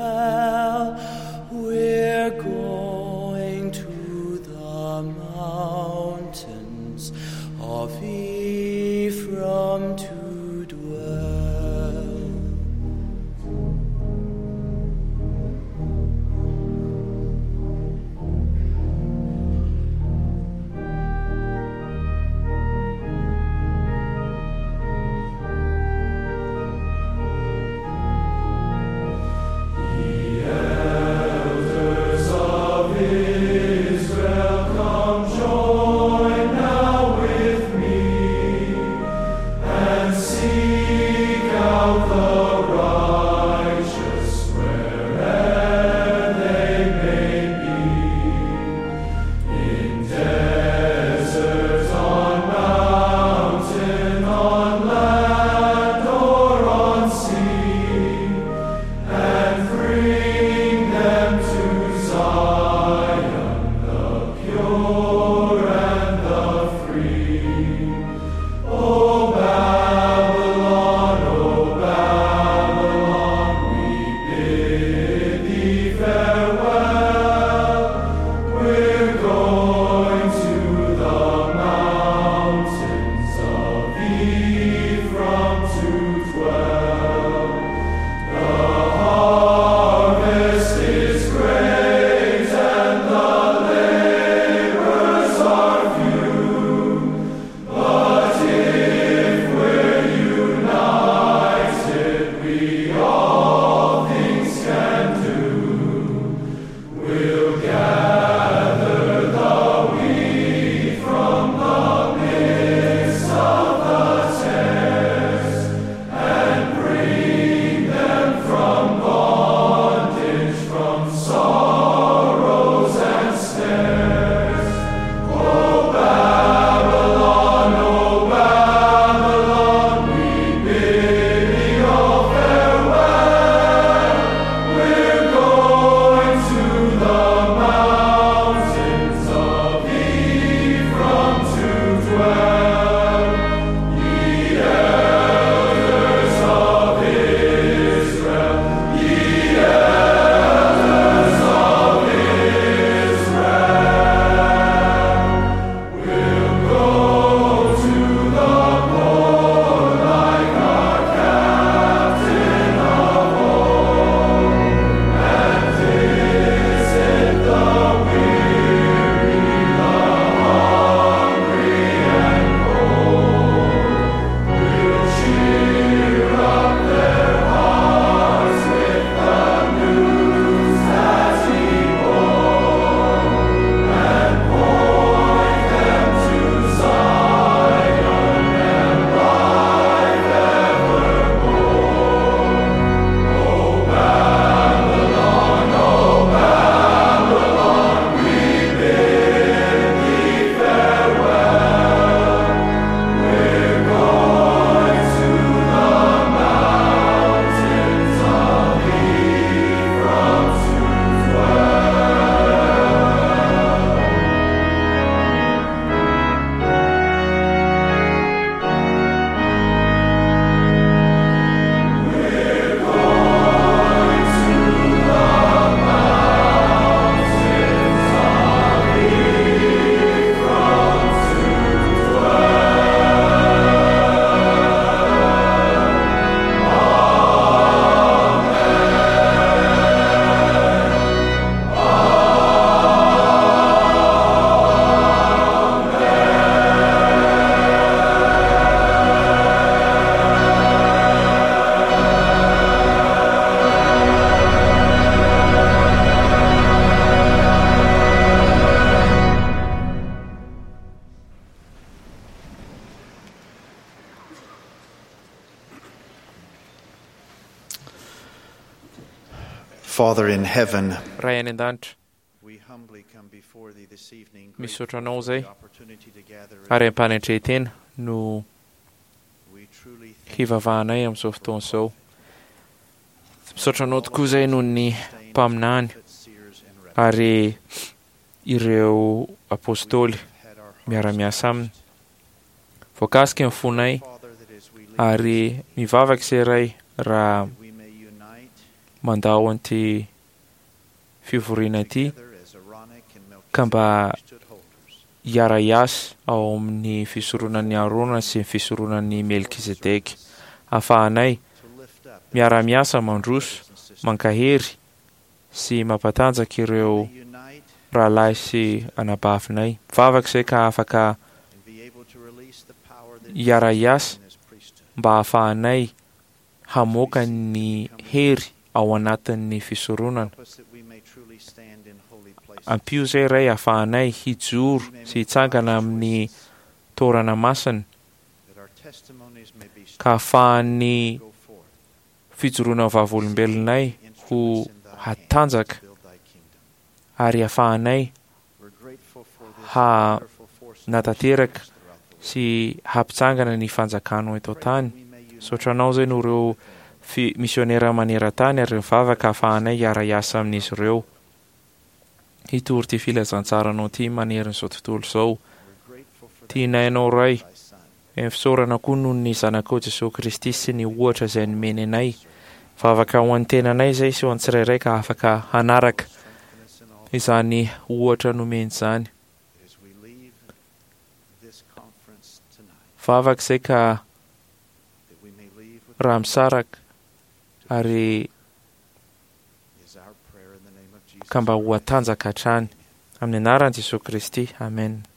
[SPEAKER 11] farewell. We're going to the mountain.
[SPEAKER 12] Father in heaven,
[SPEAKER 8] Ray any dantra.
[SPEAKER 12] we humbly come before thee this evening,
[SPEAKER 8] Misaotra
[SPEAKER 12] grateful
[SPEAKER 8] anao
[SPEAKER 12] for the
[SPEAKER 8] zay
[SPEAKER 12] opportunity to gather
[SPEAKER 8] ary
[SPEAKER 12] in
[SPEAKER 8] ampanetretena no
[SPEAKER 12] We truly thank
[SPEAKER 8] hivavahanay amin'izao fotoana izao. Misaotra anao tokoa zay noho ny mpaminany ary ireo apôstôly miara-miasa aminy. Voakasika ny fonay ary mivavaka izahay raha
[SPEAKER 12] we may unite
[SPEAKER 8] mandao an'ity fivoriana ity
[SPEAKER 12] as Aaronic and
[SPEAKER 8] ka mba
[SPEAKER 12] Melchizedek holders.
[SPEAKER 8] hiara-iasa ao amin'ny fisoronan'ny Arona sy ny fisoronan'ny Melkizedeka. Ahafahanay miara-miasa mandroso, mankahery sy mampatanjaka ireo rahalahy sy anabavinay. Mivavaka izay ka afaka
[SPEAKER 12] and be able to release the power that
[SPEAKER 8] hiara-iasa
[SPEAKER 12] in his priesthood.
[SPEAKER 8] mba ahafahanay hamoaka ny hery ao anatin'ny fisoronana.
[SPEAKER 12] Help us that we may truly stand in holy places.
[SPEAKER 8] Ampio izay iray ahafahanay hijoro sy hitsangana amin'ny torana masina
[SPEAKER 12] That our testimonies may be
[SPEAKER 8] ka ahafahan'ny
[SPEAKER 12] go forth
[SPEAKER 8] fijoroana vavolombelonay ho hatanjaka
[SPEAKER 12] build thy kingdom.
[SPEAKER 8] ary ahafahanay
[SPEAKER 12] We're grateful for this
[SPEAKER 8] ha
[SPEAKER 12] wonderful force
[SPEAKER 8] natateraka
[SPEAKER 12] throughout the world.
[SPEAKER 8] sy hampitsangana ny fanjakanao eto tany.
[SPEAKER 12] We may unite
[SPEAKER 8] Saotranao zay no ireo fi- misionera maneran-tany ary mivavaka ahafahanay hiara-iasa amin'izy ireo. Hitory ty filazantsaranao ty maneran'izao tontolo izao. Tianainao ray,
[SPEAKER 12] thy Son.
[SPEAKER 8] ny fisaorana koa noho ny zanakao Jesosy Kristy sy ny ohatra izay nomeny anay. Vavaka ho an'ny tenanay izay sy ho an'ny tsirairay ka afaka hanaraka
[SPEAKER 12] Strengthen us in all
[SPEAKER 8] izany ohatra nomeny izany.
[SPEAKER 12] as we leave this conference tonight.
[SPEAKER 8] Vavaka izay ka
[SPEAKER 12] That we may leave with
[SPEAKER 8] raha misaraka ary
[SPEAKER 12] is our prayer in the name of Jesus.
[SPEAKER 8] ka mba ho hatanjaka hatrany. Amin'ny anaran'i Jesosy Kristy. Amen.